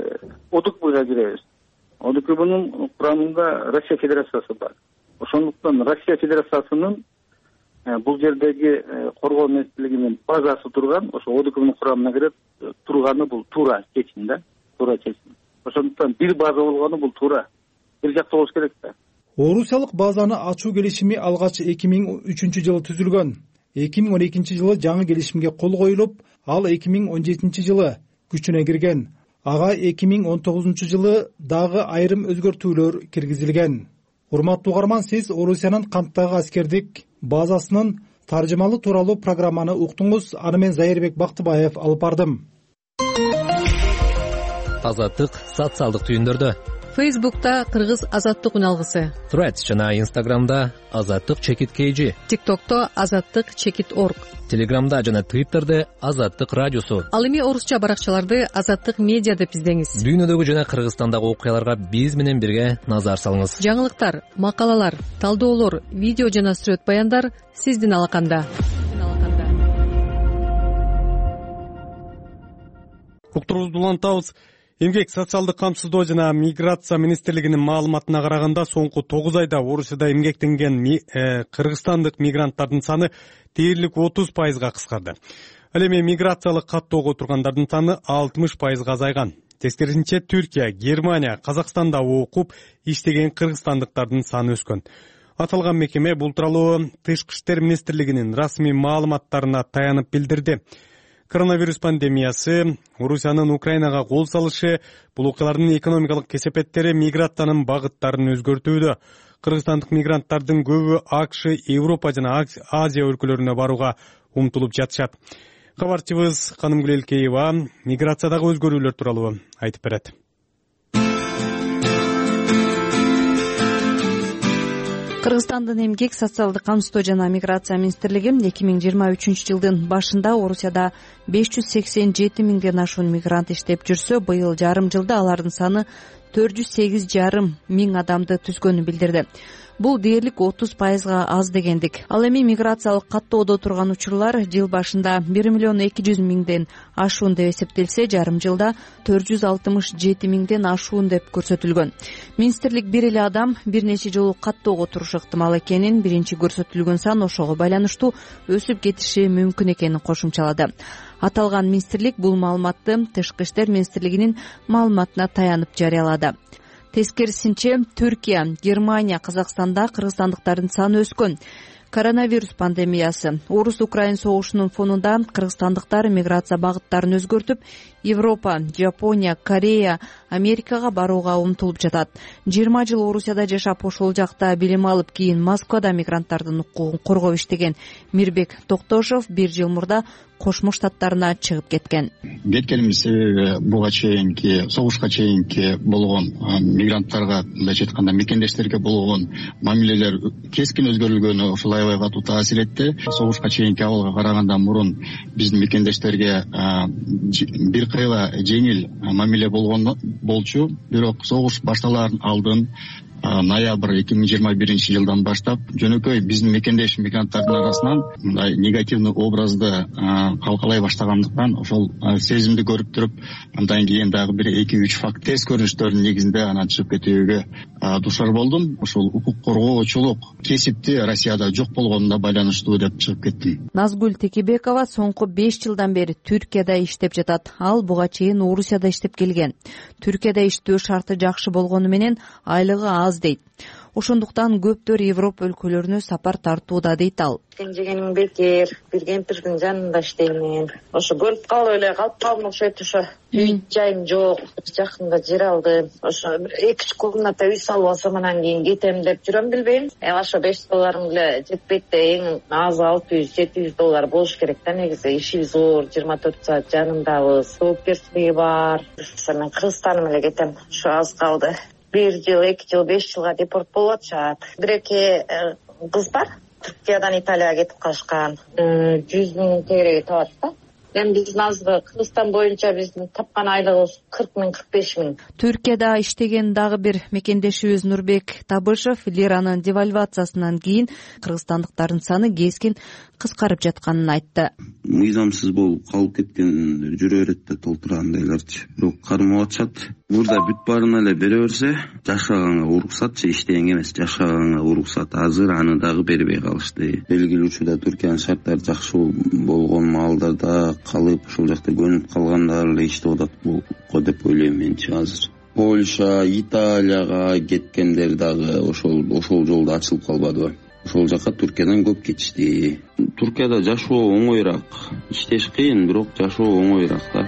ОДКБга киребиз. ОДКБнын курамында Россия Федерациясы бар. Ошондуктан Россия Федерациясынын бул жердеги коргоо министрлигинин базасы турган, ошо ОДКБнын курамына кирет турганы бул туура чечим да, туура чечим. Ошондуктан бир база болгону бул туура. Бир жакта болуш керек да. Орусиялык базаны ачуу келишими алгач эки миң үчүнчү жылы түзүлгөн. эки миң он экинчи жылы жаңы келишимге кол коюлуп, ал эки миң он жетинчи жылы күчүнө кирген. Ага эки миң он тогузунчу жылы дагы айрым өзгөртүүлөр киргизилген. Урматтуу угарман, сиз Орусиянын Канттагы аскердик базасынын таржымалы тууралуу программаны уктуңуз. Аны мен Зайырбек Бактыбаев алып бардым. Азаттык социалдык түйүндөрдө. Фейсбукта Кыргыз азаттык үналгысы. Threads жана Инстаграмда азаттык чекит kg. ТикТокто азаттык чекит орг. Телеграмда жана Твиттерде азаттык радиосу. Ал эми орусча баракчаларды азаттык медиа деп издеңиз. Дүйнөдөгү жана Кыргызстандагы окуяларга биз менен бирге назар салыңыз. Жаңылыктар, макалалар, талдоолор, видео жана сүрөт баяндар сиздин алаканда. Уктуруубузду улантабыз. Эмгек социалдык камсыздоо жана миграция министрлигинин маалыматына караганда соңку тогуз айда Орусияда эмгектенген кыргызстандык мигранттардын саны дээрлик отуз пайызга кыскарды. Ал эми миграциялык каттоого тургандардын саны алтымыш пайызга азайган. Тескерисинче Түркия, Германия, Казакстанда окуп иштеген кыргызстандыктардын саны өскөн. Аталган мекеме бул тууралуу Тышкы иштер министрлигинин расмий маалыматтарына таянып билдирди. Коронавирус пандемиясы, Орусиянын Украинага кол салышы, бул окуялардын экономикалык кесепеттери миграциянын багыттарын өзгөртүүдө. Кыргызстандык мигранттардын көбү АКШ, Европа жана Азия өлкөлөрүнө барууга умтулуп жатышат. Кабарчыбыз Канымгүл Элкеева миграциядагы өзгөрүүлөр тууралуу айтып берет. Кыргызстандын эмгек, социалдык камсыздоо жана миграция министрлиги эки миң жыйырма үчүнчү жылдын башында Орусияда беш жүз сексен жети миңден ашуун мигрант иштеп жүрсө, быйыл жарым жылда алардын саны төрт жүз сегиз жарым миң адамды түзгөнүн билдирди. Бул дээрлик отуз пайызга аз дегендик. Ал эми миграциялык каттоодо турган учурлар жыл башында бир миллион эки жүз миңден ашуун деп эсептелсе, жарым жылда төрт жүз алтымыш жети миңден ашуун деп көрсөтүлгөн. Министрлик бир эле адам бир нече жолу каттоого турушу ыктымал экенин, биринчи көрсөтүлгөн сан ошого байланыштуу өсүп кетиши мүмкүн экенин кошумчалады. Аталган министрлик бул маалыматты Тышкы иштер министрлигинин маалыматына таянып жарыялады. Тескерисинче, Түркия, Германия, Казакстанда кыргызстандыктардын саны өскөн. Коронавирус пандемиясы, Орус-Украин согушунун фонунда кыргызстандыктар миграция багыттарын өзгөртүп, Европа, Жапония, Корея, Америкага барууга умтулуп жатат. жыйырма жыл Орусияда жашап, ошол жакта билим алып, кийин Москвада мигранттардын укугун коргоп иштеген Мирбек Токтошов бир жыл мурда Кошмо Штаттарына чыгып кеткен. Кеткенимдин себеби буга чейинки согушка чейинки болгон мигранттарга, мындайча айтканда мекендештерге болгон мамилелер кескин өзгөрүлгөнү ошол аябай катуу таасир этти. Согушка чейинки абалга караганда мурун биздин мекендештерге бир кыйла жеңил мамиле болгон болчу. Бирок согуш башталарын алдын ноябрь эки миң жыйырма биринчи жылдан баштап жөнөкөй биздин мекендеш мигранттардын арасынан мындай негативный образды калкалай баштагандыктан ошол сезимди көрүп туруп, андан кийин дагы бир эки үч факт тест көрүнүштөрдүн негизинде анан чыгып кетүүгө душар болдум. Ошол укук коргоочулук кесипти Россияда жок болгонуна байланыштуу деп чыгып кеттим. Назгүл Текебекова соңку беш жылдан бери Түркияда иштеп жатат. Ал буга чейин Орусияда иштеп келген. Түркияда иштөө шарты жакшы болгону менен айлыгы аз дейт. Ошондуктан көптөр Европа өлкөлөрүнө сапар тартууда дейт ал. Кенжегеним бекер, бир кемпирдин жанында иштеймин. Ошо көрүп калып эле калып калдым, окшойт. Ошо үй жайым жок, жакында жер алдым. Ошо эки үч комната үй салып алсам анан кийин кетем деп жүрөм, билбейм. Эми ошо беш долларым эле жетпейт да, эң азы алты жүз жети жүз доллар болуш керек да. Негизи ишибиз зор, жыйырма төрт саат жанындабыз, жоопкерчилиги бар. Мен Кыргызстаным эле кетем, ошо аз калды. Бир жыл, эки жыл, беш жылга депорт болуп атышат. Бир эки кыз бар, Түркиядан Италияга кетип калышкан. жүз миң тегереги табат да. Эми биздин азыркы Кыргызстан боюнча биздин тапкан айлыгыбыз кырк миң, кырк беш миң. Түркияда иштеген дагы бир мекендешибиз Нурбек Табышев лиранын девальвациясынан кийин кыргызстандыктардын саны кескин кыскарып жатканын айтты. Мыйзамсыз болуп калып кеткен жүрө берет да толтургандайларчы. Бирок кармап атышат. Мурда бүт баарын эле бере берсе, жашаганга уруксатчы, иштегенге эмес, жашаганга уруксат. Азыр аны дагы бербей калышты. Белгилүү учурда Түркиянын шарттары жакшы болгон маалдарда калып, ошол жакта көнүп калгандар эле иштеп атат го деп ойлойм менчи азыр. Польша, Италияга кеткендер дагы ошол ошол жолдо ачылып калбадыбы? Ошол жака Түркиядан көп кетишти. Түркияда жашоо оңоюраак, иштеш кыйын, бирок жашоо оңоюраак да.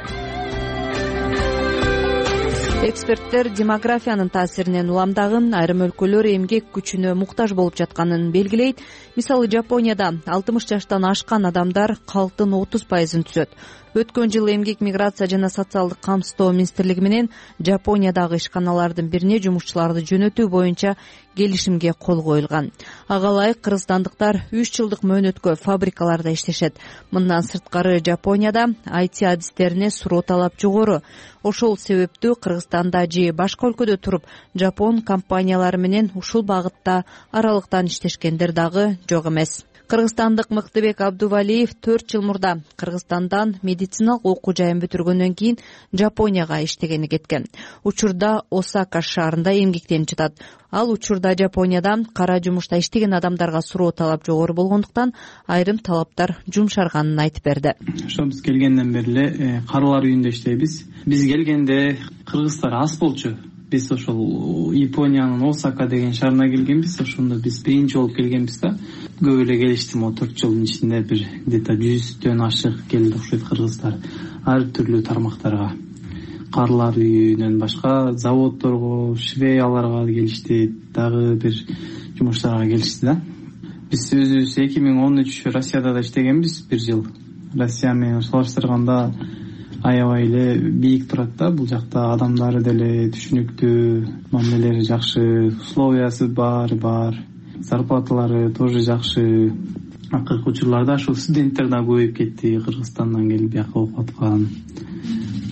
Эксперттер демографиянын таасиринен уламдагы айрым өлкөлөр эмгек күчүнө муктаж болуп жатканын белгилейт. Мисалы, Жапонияда алтымыш жаштан ашкан адамдар калктын отуз пайызын түзөт. Өткөн жылы эмгек, миграция жана социалдык камсыздоо министрлиги менен Жапониядагы ишканалардын бирине жумушчуларды жөнөтүү боюнча келишимге кол коюлган. Ага ылайык кыргызстандыктар үч жылдык мөөнөткө фабрикаларда иштешет. Мындан сырткары Жапонияда ай ти адистерине суроо талап жогору. Ошол себептүү Кыргызстанда же башка өлкөдө туруп жапон компаниялары менен ушул багытта аралыктан иштешкендер дагы жок эмес. Кыргызстандык Мыктыбек Абдувалиев төрт жыл мурда Кыргызстандан медициналык окуу жайын бүтүргөндөн кийин Жапонияга иштегени кеткен. Учурда Осака шаарында эмгектенип жатат. Ал учурда Жапонияда кара жумушта иштеген адамдарга суроо талап жогору болгондуктан айрым талаптар жумшарганын айтып берди. Ошо биз келгенден бери эле каралар үйүндө иштейбиз. Биз келгенде кыргыздар аз болчу. Биз ошол Япониянын Осака деген шаарына келгенбиз. Ошондо биз биринчи болуп келгенбиз да. Көп эле келишти, мо төрт жылдын ичинде бир где-то жүздөн ашык келди окшойт кыргыздар. Ар түрлүү тармактарга. Карлар үйүнөн башка заводдорго, швеяларга келишти, дагы бир жумуштарга келишти да. Биз өзүбүз эки миң он үч Россияда да иштегенбиз бир жыл. Россия менен салыштырганда аябай эле бийик турат да, бул жакта адамдары деле түшүнүктүү, мамилелери жакшы, условиясы бар бар, зарплаталары тоже жакшы. Акыркы учурларда ошол студенттер да көбөйүп кетти, Кыргызстандан келип бияка окуп аткан.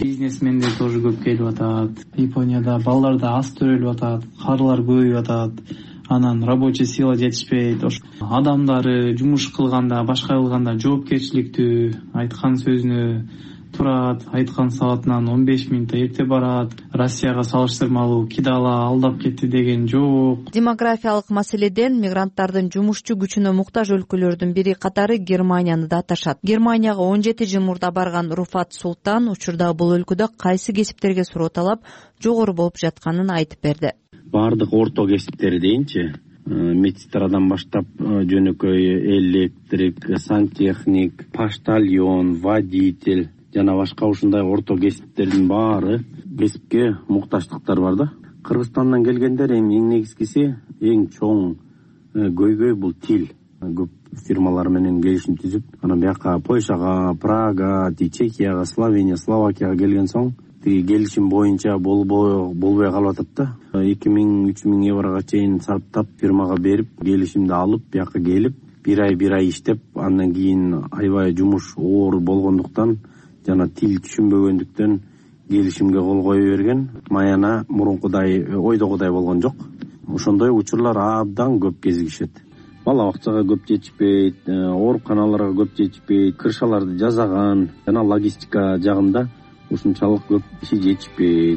бизнесмендер тоже көп келип атат. Японияда балдар да аз төрөлүп атат, карылар көбөйүп атат. Анан рабочий сила жетишпейт. Ошо адамдары жумуш кылганда, башка кылганда жоопкерчиликтүү, айткан сөзүнө турат, айткан саатынан он беш мүнөттө эрте барат. Россияга салыштырмалуу кидала алдап кетти деген жок. Демографиялык маселеден мигранттардын жумушчу күчүнө муктаж өлкөлөрдүн бири катары Германияны да аташат. Германияга он жети жыл мурда барган Руфат Султан учурда бул өлкөдө кайсы кесиптерге суроо талап жогору болуп жатканын айтып берди. Бардык орто кесиптер дейинчи, медсестрадан баштап жөнөкөй электрик, сантехник, поштальон, водитель жана башка ушундай орто кесиптердин баары кесипке муктаждыктар бар да. Кыргызстандан келгендер эми эң негизгиси, эң чоң көйгөй бул тил. Көп фирмалар менен келишим түзүп, анан бияка Польшага, Прага, Чехияга, Словения, Словакияга келген соң тиги келишим боюнча болбой болбой калып атат да. эки миң үч миң еврого чейин сарптап фирмага берип, келишимди алып, бияка келип, бир ай бир ай иштеп, андан кийин аябай жумуш оор болгондуктан жана тил түшүнбөгөндүктөн келишимге кол кое берген. Маяна мурункудай ойдогудай болгон жок. Ошондой учурлар абдан көп кезигишет. Бала бакчага көп жетишпейт, ооруканаларга көп жетишпейт, крышаларды жасаган жана логистика жагында ушунчалык көп киши жетишпейт.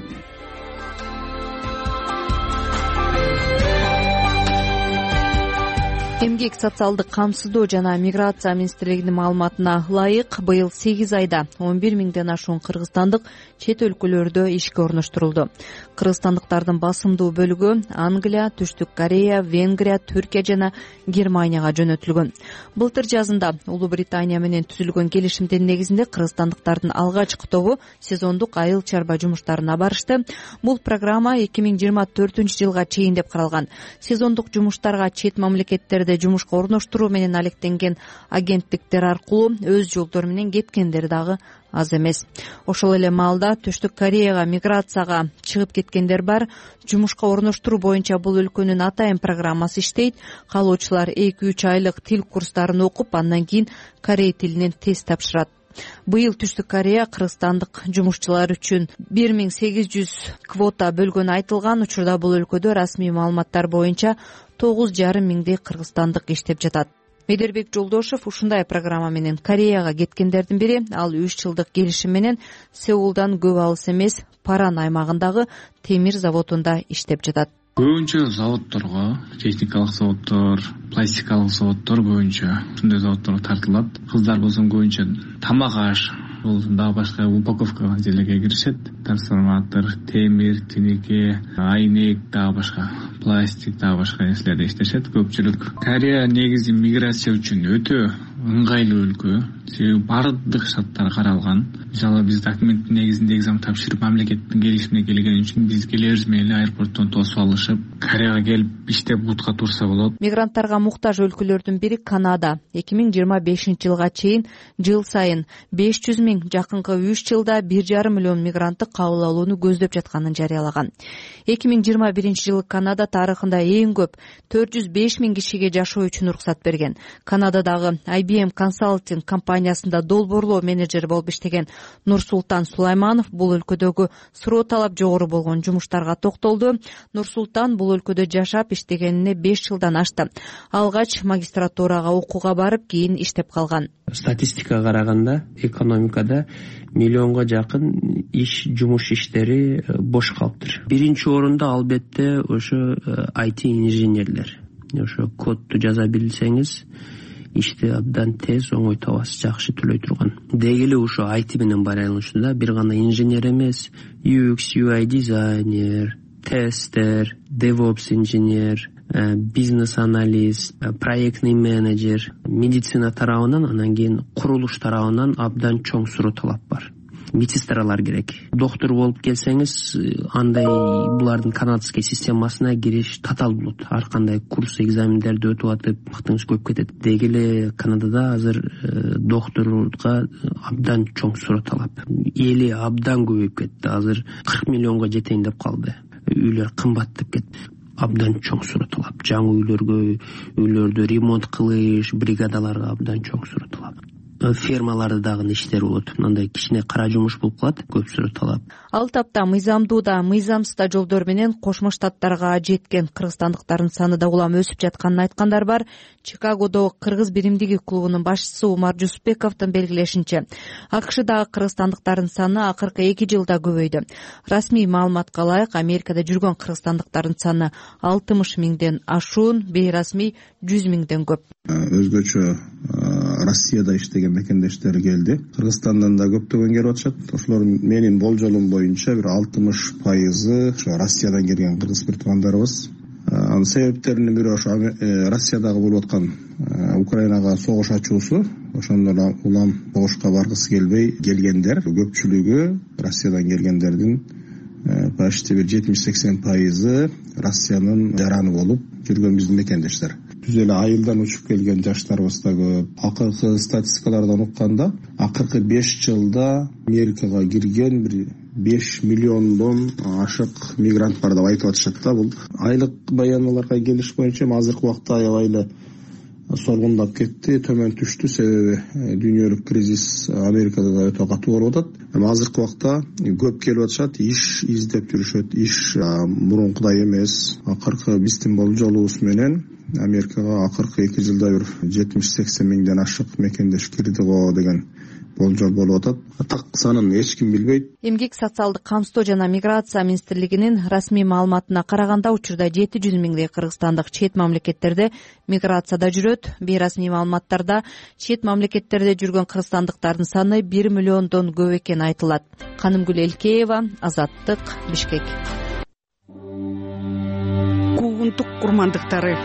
Эмгек социалдык камсыздоо жана миграция министрлигинин маалыматына ылайык, быйыл сегиз айда он бир миңден ашуун кыргызстандык чет өлкөлөрдө ишке орноштурулду. Кыргызстандыктардын басымдуу бөлүгү Англия, Түштүк Корея, Венгрия, Түркия жана Германияга жөнөтүлгөн. Былтыр жазында Улуу Британия менен түзүлгөн келишимдин негизинде кыргызстандыктардын алгачкы тобу сезондук айыл чарба жумуштарына барышты. Бул программа эки миң жыйырма төртүнчү жылга чейин деп каралган. Сезондук жумуштарга чет мамлекеттерде жумушка орноштуруу менен алектенген агенттиктер аркылуу өз жолдору менен кеткендер дагы аз эмес. Ошол эле маалда Түштүк Кореяга миграцияга чыгып кеткендер бар. Жумушка орноштуруу боюнча бул өлкөнүн атайын программасы иштейт. Калуучулар эки үч айлык тил курстарын окуп, андан кийин корей тилинен тест тапшырат. Быйыл Түштүк Корея кыргызстандык жумушчулар үчүн бир миң сегиз жүз квота бөлгөнү айтылган. Учурда бул өлкөдө расмий маалыматтар боюнча тогуз жарым миңдей кыргызстандык иштеп жатат. Медербек Жолдошев ушундай программа менен Кореяга кеткендердин бири. Ал үч жылдык келишим менен Сеулдан көп алыс эмес Паран аймагындагы темир заводунда иштеп жатат. Көбүнчө заводторго, техникалык заводдор, пластикалык заводдор боюнча ушундай заводдорго тартылат. Кыздар болсо көбүнчө тамак аш, бул дагы башка упаковка жерлерге киришет. Трансформатор, темир, тинеке, айнек, дагы башка пластик, дагы башка нерселерде иштешет. Көпчүлүк Корея негизи миграция үчүн өтө ыңгайлуу өлкө. Себеби бардык шарттар каралган. Мисалы биз документтин негизинде экзамен тапшырып, мамлекеттин келишимине келген үчүн биз келебиз менен аэропорттон тосуп алышып, Кореяга келип иштеп бутка турса болот. Мигранттарга муктаж өлкөлөрдүн бири Канада. эки миң жыйырма бешинчи жылга чейин жыл сайын беш жүз миң, жакынкы үч жылда бир жарым миллион мигрантты кабыл алууну көздөп жатканын жарыялаган. эки миң жыйырма биринчи жылы Канада тарыхында эң көп төрт жүз беш миң кишиге жашоо үчүн уруксат берген. Канададагы ай би эм Consulting компаниясында долбоорлоо менеджер болуп иштеген Нурсултан Сулайманов бул өлкөдөгү суроо талап жогору болгон жумуштарга токтолду. Нурсултан бул өлкөдө жашап иштегенине беш жылдан ашты. Алгач магистратурага окууга барып, кийин иштеп калган. Статистикага караганда экономикада миллионго жакын иш, жумуш иштери бош калыптыр. Биринчи орунда албетте ошо ай ти инженерлер. Ошо кодду жаза билсеңиз, ишти абдан тез, оңой табасыз, жакшы төлөй турган. Деги эле ушу ай ти менен байланыштуу да, бир гана инженер эмес, ю экс, ю ай дизайнер, тестер, девопс инженер, бизнес аналист, проектный менеджер, медицина тарабынан, анан кийин курулуш тарабынан абдан чоң суроо талап бар. Медсестралар керек. Доктор болуп келсеңиз, андай булардын канадский системасына кириш татаал болот. Ар кандай курс, экзамендерди өтүп атып, вактыңыз көп кетет. Деги эле Канадада азыр докторга абдан чоң суроо талап. Эли абдан көбөйүп кетти. Азыр кырк миллионго жетейин деп калды. Үйлөр кымбаттап кетти. Абдан чоң суроо талап. Жаңы үйлөргө, үйлөрдү ремонт кылыш, бригадаларга абдан чоң суроо талап. фермаларды дагы иштери болот. Мындай кичине кара жумуш болуп калат, көпсүрө талап. Ал тапта мыйзамдуу да, мыйзамсыз да жолдор менен Кошмо Штаттарга жеткен кыргызстандыктардын саны да улам өсүп жатканын айткандар бар. Чикагодо Кыргыз биримдиги клубунун башчысы Умар Жусупбековдун белгилешинче, АКШдагы кыргызстандыктардын саны акыркы эки жылда көбөйдү. Расмий маалыматка ылайык, Америкада жүргөн кыргызстандыктардын саны алтымыш миңден ашуун, бейрасмий жүз миңден көп. Өзгөчө Россияда иштеген мекендештер келди. Кыргызстандан да көптөгөн келип атышат. Ошолор менин болжолум боюнча бир алтымыш пайызы ошо Россиядан келген кыргыз бир туугандарыбыз. Анын себептеринин бири ошо Россиядагы болуп аткан Украинага согуш ачуусу. Ошондон улам согушка баргысы келбей келгендер. Көпчүлүгү Россиядан келгендердин почти бир жетимиш сексен пайызы Россиянын жараны болуп жүргөн биздин мекендештер. Түз эле айылдан учуп келген жаштарыбыз да көп. Акыркы статистикалардан укканда, акыркы беш жылда Америкага кирген бир беш миллиондон ашык мигрант бар деп айтып атышат да. Бул айлык баяналарга келиш боюнча азыркы убакта аябай эле соргундап кетти, төмөн түштү, себеби дүйнөлүк кризис Америкада да өтө катуу болуп атат. Эми азыркы убакта көп келип атышат, иш издеп жүрүшөт, иш мурункудай эмес. Акыркы биздин болжолубуз менен Америкага акыркы эки жылда бир жетимиш сексен миңден ашык мекендеш кирди го деген болжол болуп атат. Так санын эч ким билбейт. Эмгек социалдык камсыздоо жана миграция министрлигинин расмий маалыматына караганда учурда жети жүз миңдей кыргызстандык чет мамлекеттерде миграцияда жүрөт. Бейрасмий маалыматтарда чет мамлекеттерде жүргөн кыргызстандыктардын саны бир миллиондон көп экени айтылат. Канымгүл Элкеева, Азаттык, Бишкек. Куугунтук курмандыктары.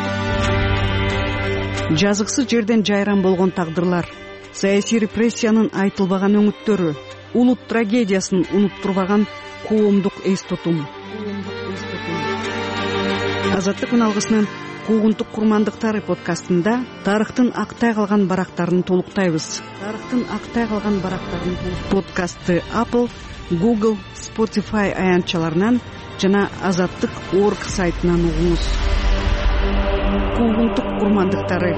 Жазыксыз жерден жайран болгон тагдырлар, саясий репрессиянын айтылбаган өңүттөрү, улут трагедиясын унуттурбаган коомдук эс тутум. Азаттык алгысынын Куугунтук курмандыктары подкастында тарыхтын актай калган барактарын толуктайбыз. Тарыхтын актай калган барактарын подкастты Apple, Google, Spotify аянтчаларынан жана азаттык точка орг сайтынан угуңуз. Куугунтук курмандыктары.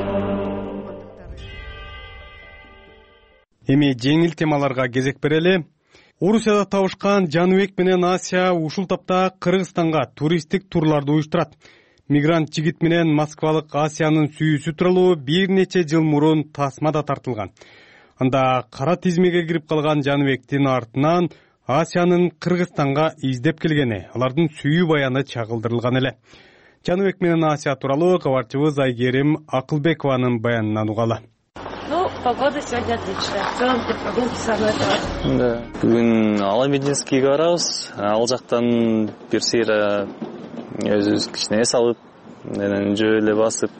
Эми жеңил темаларга кезек берели. Орусияда табышкан Жаныбек менен Асия ушул тапта Кыргызстанга туристтик турларды уюштурат. Мигрант жигит менен москвалык Асиянын сүйүүсү тууралуу бир нече жыл мурун тасмада тартылган. Анда кара тизмеге кирип калган Жаныбектин артынан Асиянын Кыргызстанга издеп келгени, алардын сүйүү баяны чагылдырылган эле. Жаныбек менен Асия тууралуу кабарчыбыз Айгерим Акылбекованын баянынан угалы. Ну, погода сегодня отличная. В целом для прогулки самое то. Да. Бүгүн Аламединскийге барабыз. Ал жактан бир сейра өзүбүз кичине эс алып, жөө эле басып,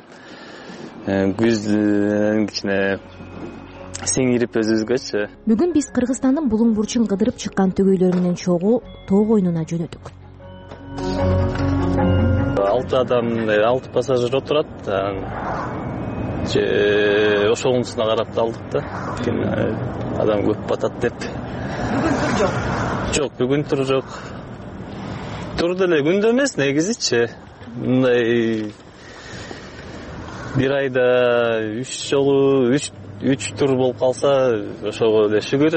күздүн кичине сиңирип өзүбүзгөчү. Бүгүн биз Кыргызстандын булуң бурчун кыдырып чыккан төгөйлөрү менен чогуу тоо коюнуна жөнөдүк. Алты адам, алты пассажир отурат. Ошоңусуна карап алдык да. Адам көп батат деп. Бүгүн тур жок. Жок, бүгүн тур жок. Тур деле күндө эмес, негизичи. Мындай бир айда үч жолу, үч үч тур болуп калса, ошого эле шүгүр.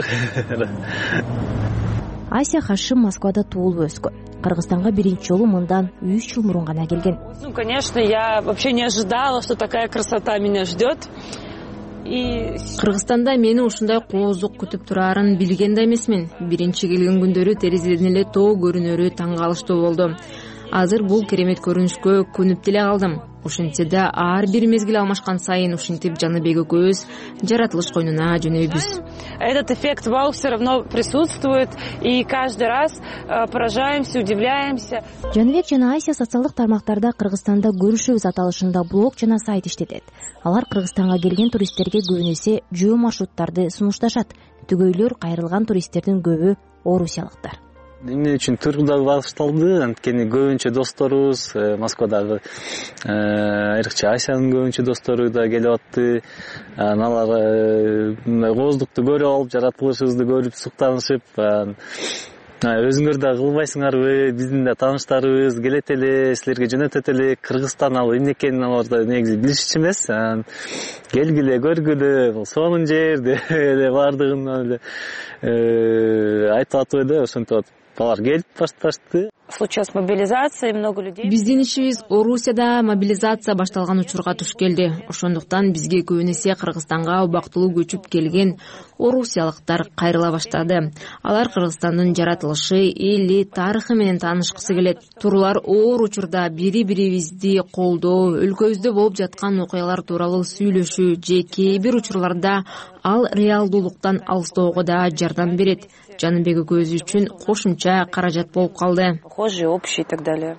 Асия Хашим Москвада туулуп өскөн. Кыргызстанга биринчи жолу мындан үч жыл мурун гана келген. Ну, конечно, я вообще не ожидала, что такая красота меня ждет. И Кыргызстанда мени ушундай кооздук күтүп турарын билген да эмесмин. Биринчи келген күндөрү терезеден эле тоо көрүнөрү таң калыштуу болду. Азыр бул керемет көрүнүшкө көнүп деле калдым. Ошентсе да ар бир мезгил алмашкан сайын ушинтип Жаныбек экөөбүз жаратылыш койнуна жөнөйбүз. Этот эффект вау все равно присутствует, и каждый раз поражаемся, удивляемся. Жаныбек жана Асия социалдык тармактарда Кыргызстанда көрүшөбүз аталышында блог жана сайт иштетет. Алар Кыргызстанга келген туристтерге көбүнесе жөө маршруттарды сунушташат. Түгөйлөр кайрылган туристтердин көбү орусиялыктар. Эмне үчүн тур да башталды? Анткени көбүнчө досторубуз Москвадагы, айрыкча Асиянын көбүнчө достору да келип атты. Алар кооздукту көрүп алып, жаратылышыбызды көрүп суктанышып, өзүңөр да кылбайсыңарбы, биздин да тааныштарыбыз келет эле, силерге жөнөтөт эле, Кыргызстан ал эмне экенин алар да негизи билишчү эмес, келгиле көргүлө, сонун жер деп эле баардыгын эле айтып атып эле, ошентип атып алар келип башташты. Случай с мобилизацией, много людей. Биздин ишибиз Орусияда мобилизация башталган учурга туш келди. Ошондуктан бизге көбүн эсе Кыргызстанга убактылуу көчүп келген орусиялыктар кайрыла баштады. Алар Кыргызстандын жаратылышы, эли, тарыхы менен таанышкысы келет. Турлар оор учурда бири-бирибизди колдоо, өлкөбүздө болуп жаткан окуялар тууралуу сүйлөшүү же кээ бир учурларда ал реалдуулуктан алыстоого да жардам берет. Жаныбек экөөбүз үчүн кошумча каражат болуп калды. Похожие, общие и так далее.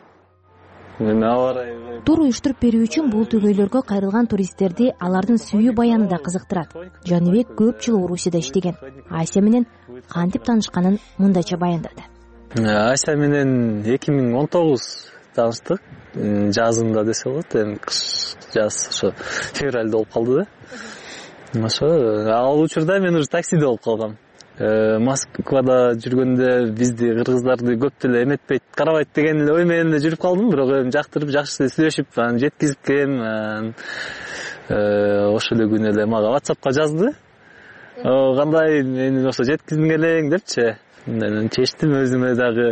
Тур уюштуруп берүү үчүн бул түгөйлөргө кайрылган туристтерди алардын сүйүү баяны да кызыктырат. Жаныбек көп жыл Орусияда иштеген. Ася менен кантип таанышканын мындайча баяндады. Ася менен эки миң он тогуз тааныштык. Жазында десе болот, эми кыш жаз ошо февралда болуп калды да. Ошо ал учурда мен уже таксиде болуп калгам. Москвада жүргөндө бизди кыргыздарды көп деле эметпейт, карабайт деген эле ой менен эле жүрүп калдым, бирок эми жактырып, жакшы сүйлөшүп, анан жеткизипкем. Ошол эле күнү эле мага WhatsAppка жазды. Кандай, мени ошо жеткиздиң элең депчи. Мен чечтим өзүмө дагы,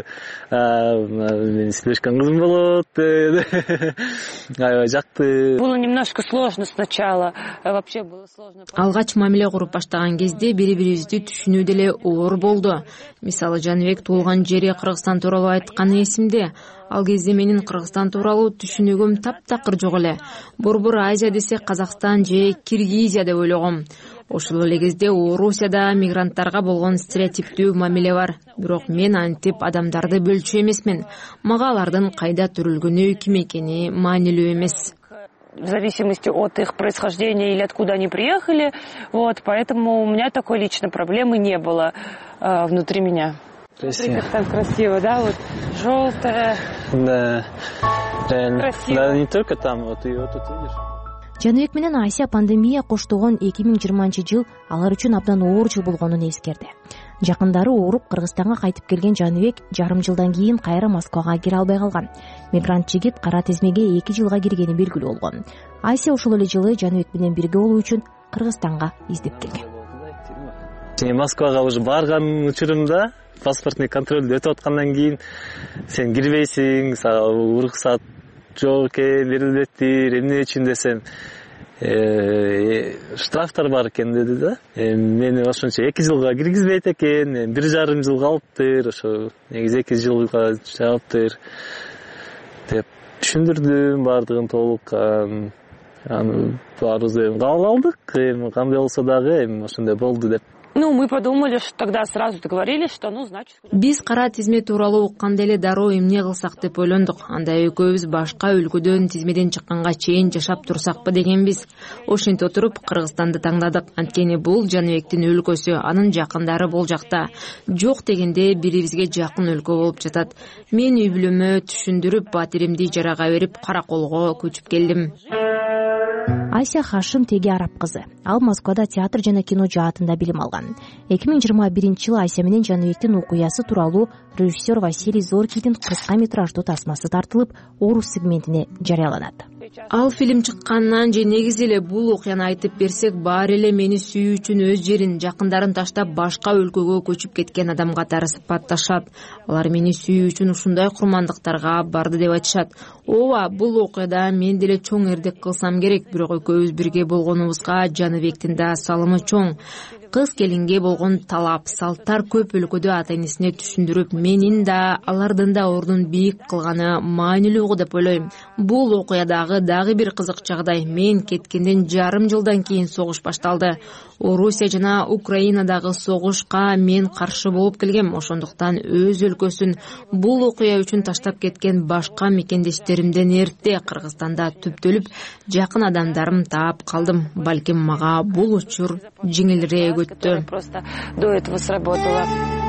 мени сүйлөшкөн кызым болот деп. Аябай жакты. Было немножко сложно сначала. Вообще было сложно. Алгач мамиле куруп баштаган кезде бири-бирибизди түшүнүү деле оор болду. Мисалы, Жаныбек туулган жери Кыргызстан тууралуу айтканы эсимде. Ал кезде менин Кыргызстан тууралуу түшүнүгүм таптакыр жок эле. Борбор Азия десе Казакстан же Киргизия деп ойлогом. Ошол эле кезде Орусияда мигранттарга болгон стереотиптүү мамиле бар. Бирок мен антип адамдарды бөлчү эмесмин. Мага алардын кайда төрөлгөнү, ким экени маанилүү эмес. В зависимости от их происхождения или откуда они приехали, вот, поэтому у меня такой лично проблемы не было э, внутри меня. Смотри, как там красиво, да, вот желтое. Да, реально. Красиво. Да, не только там, вот и вот тут видишь. Жаныбек менен Ася пандемия коштогон эки миң жыйырманчы жыл алар үчүн абдан оор жыл болгонун эскерди. Жакындары ооруп Кыргызстанга кайтып келген Жаныбек жарым жылдан кийин кайра Москвага кире албай калган. Мигрант жигит кара тизмеге эки жылга киргени белгилүү болгон. Ася ошол эле жылы Жаныбек менен бирге болуу үчүн Кыргызстанга издеп келген. Сен Москвага уже барган учурумда паспортный контролду өтүп аткандан кийин сен кирбейсиң, сага уруксат жок экен, берилбептир, эмне үчүн десем, штрафтар бар экен деди да. Мени ошончо эки жылга киргизбейт экен, бир жарым жыл калыптыр, ошо негизи эки жылга жаптыр деп түшүндүрдүм баардыгын толук. Аны баарыбыз эми кабыл алдык, эми кандай болсо дагы эми ошондой болду деп. Ну, мы подумали, что тогда сразу договорились, что, ну, значит... Биз кара тизме тууралуу укканда эле дароо эмне кылсак деп ойлондук. Анда экөөбүз башка өлкөдөн тизмеден чыкканга чейин жашап турсакпы дегенбиз. Ошентип отуруп Кыргызстанды таңдадык. Анткени бул Жаныбектин өлкөсү, анын жакындары бул жакта. Жок дегенде бирибизге жакын өлкө болуп жатат. Мен үй бүлөмө түшүндүрүп, батиримди жарага берип, Караколго көчүп келдим. Ася Хашим теги араб кызы. Ал Москвада театр жана кино жаатында билим алган. эки миң жыйырма биринчи жылы Ася менен Жаныбектин окуясы тууралуу режиссер Василий Зоркийдин кыска метраждуу тасмасы тартылып, Орус сегментине жарыяланат. Ал фильм чыккандан же негизи эле бул окуяны айтып берсек, баары эле мени сүйүү үчүн өз жерин, жакындарын таштап башка өлкөгө көчүп кеткен адам катары сыпатташат. Алар мени сүйүү үчүн ушундай курмандыктарга барды деп айтышат. Ооба, бул окуяда мен деле чоң эрдек кылсам керек, бирок экөөбүз бирге болгонубузга Жаныбектин да салымы чоң. Кыз келинге болгон талап, салттар көп өлкөдө ата-энесине түшүндүрүп, менин да, алардын да ордун бийик кылганы маанилүү деп ойлойм. Бул окуядагы дагы бир кызык жагдай, мен кеткенден жарым жылдан кийин согуш башталды. Орусия жана Украинадагы согушка мен каршы болуп келгем, ошондуктан өз өлкөсүн бул окуя үчүн таштап кеткен башка мекендештеримден эрте Кыргызстанда түптөлүп, жакын адамдарым таап калдым. Балким мага бул учур жеңилирээк өттү. Просто до этого сработало.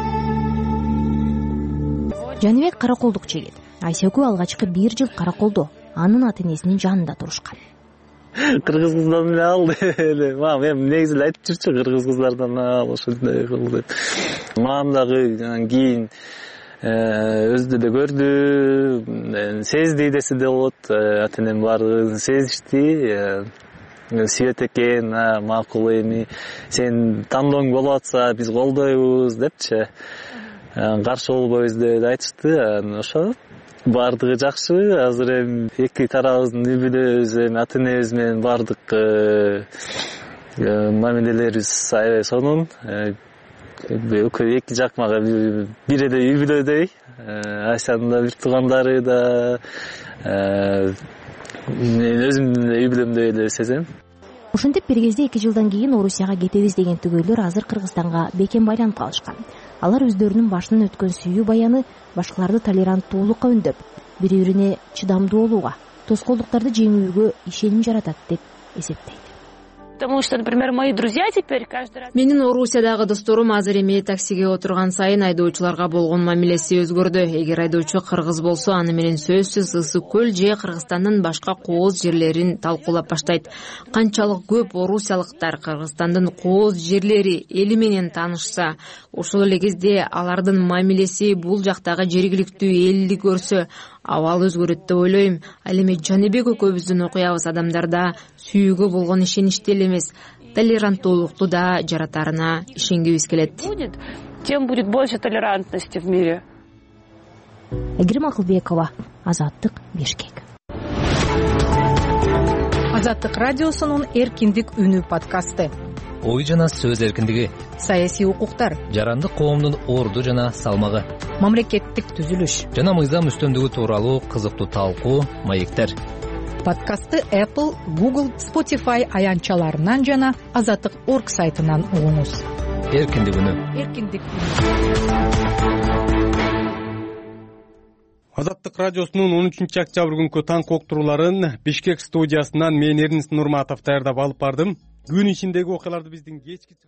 Жаныбек Караколдук жигит. Ася экөө алгачкы бир жыл Караколдо, анын ата-энесинин жанында турушкан. Кыргыз кыздан эле ал эле. Мам, эми негизи эле айтып жүрчү, кыргыз кыздардан ал ошондой кыл деп. Мам дагы анан кийин өзү деле көрдү, сезди десе да болот. Ата энем баардыгын сезишти. Сүйөт экен, макул эми сен тандооң болуп атса биз колдойбуз депчи, каршы болбойбуз деп айтышты. Ошо баардыгы жакшы. Азыр эми эки тарабыбыздын үй бүлөбүз, эми ата энебиз менен баардык мамилелерибиз аябай сонун. Экөө эки жак мага бир эле үй бүлөдөй. Айсанын да бир туугандары да, мен өзүмдүн үй бүлөмдөй эле сезем. Ошентип бир кезде эки жылдан кийин Орусияга кетебиз деген түгөйлөр азыр Кыргызстанга бекем байланып калышкан. Алар өздөрүнүн башынан өткөн сүйүү баяны башкаларды толеранттуулукка үндөп, бири-бирине чыдамдуу болууга, тоскоолдуктарды жеңүүгө ишеним жаратат деп эсептейт. Потому что, например, мои друзья теперь каждый раз... Менин Орусиядагы досторум азыр эми таксиге отурган сайын айдоочуларга болгон мамилеси өзгөрдү. Эгер айдоочу кыргыз болсо, аны менен сөзсүз Ысык көл же Кыргызстандын башка кооз жерлерин талкуулап баштайт. Канчалык көп орусиялыктар Кыргызстандын кооз жерлери эли менен таанышса, ошол эле кезде алардын мамилеси бул жактагы жергиликтүү элди көрсө, абал өзгөрөт деп ойлойм. Ал эми Жаныбек экөөбүздүн окуябыз адамдарда сүйүүгө болгон ишеничти эле эмес, толеранттуулукту да жаратарына ишенгибиз келет. Тем будет больше толерантности в мире. Айгерим Акылбекова, Азаттык, Бишкек. Азаттык радиосунун Эркиндик үнү подкасты. Ой жана сөз эркиндиги, саясий укуктар, жарандык коомдун орду жана салмагы, мамлекеттик түзүлүш жана мыйзам үстөмдүгү тууралуу кызыктуу талкуу, маектер. Подкастты Apple, Google, Spotify аянтчаларынан жана азаттык точка орг сайтынан угуңуз. Эркиндик үнү. Эркиндик. Азаттык радиосунун он үчүнчү октябрь күнкү таң коктурууларын Бишкек студиясынан мен Эрнис Нурматов даярдап алып бардым. Күн ичиндеги окуяларды биздин кечки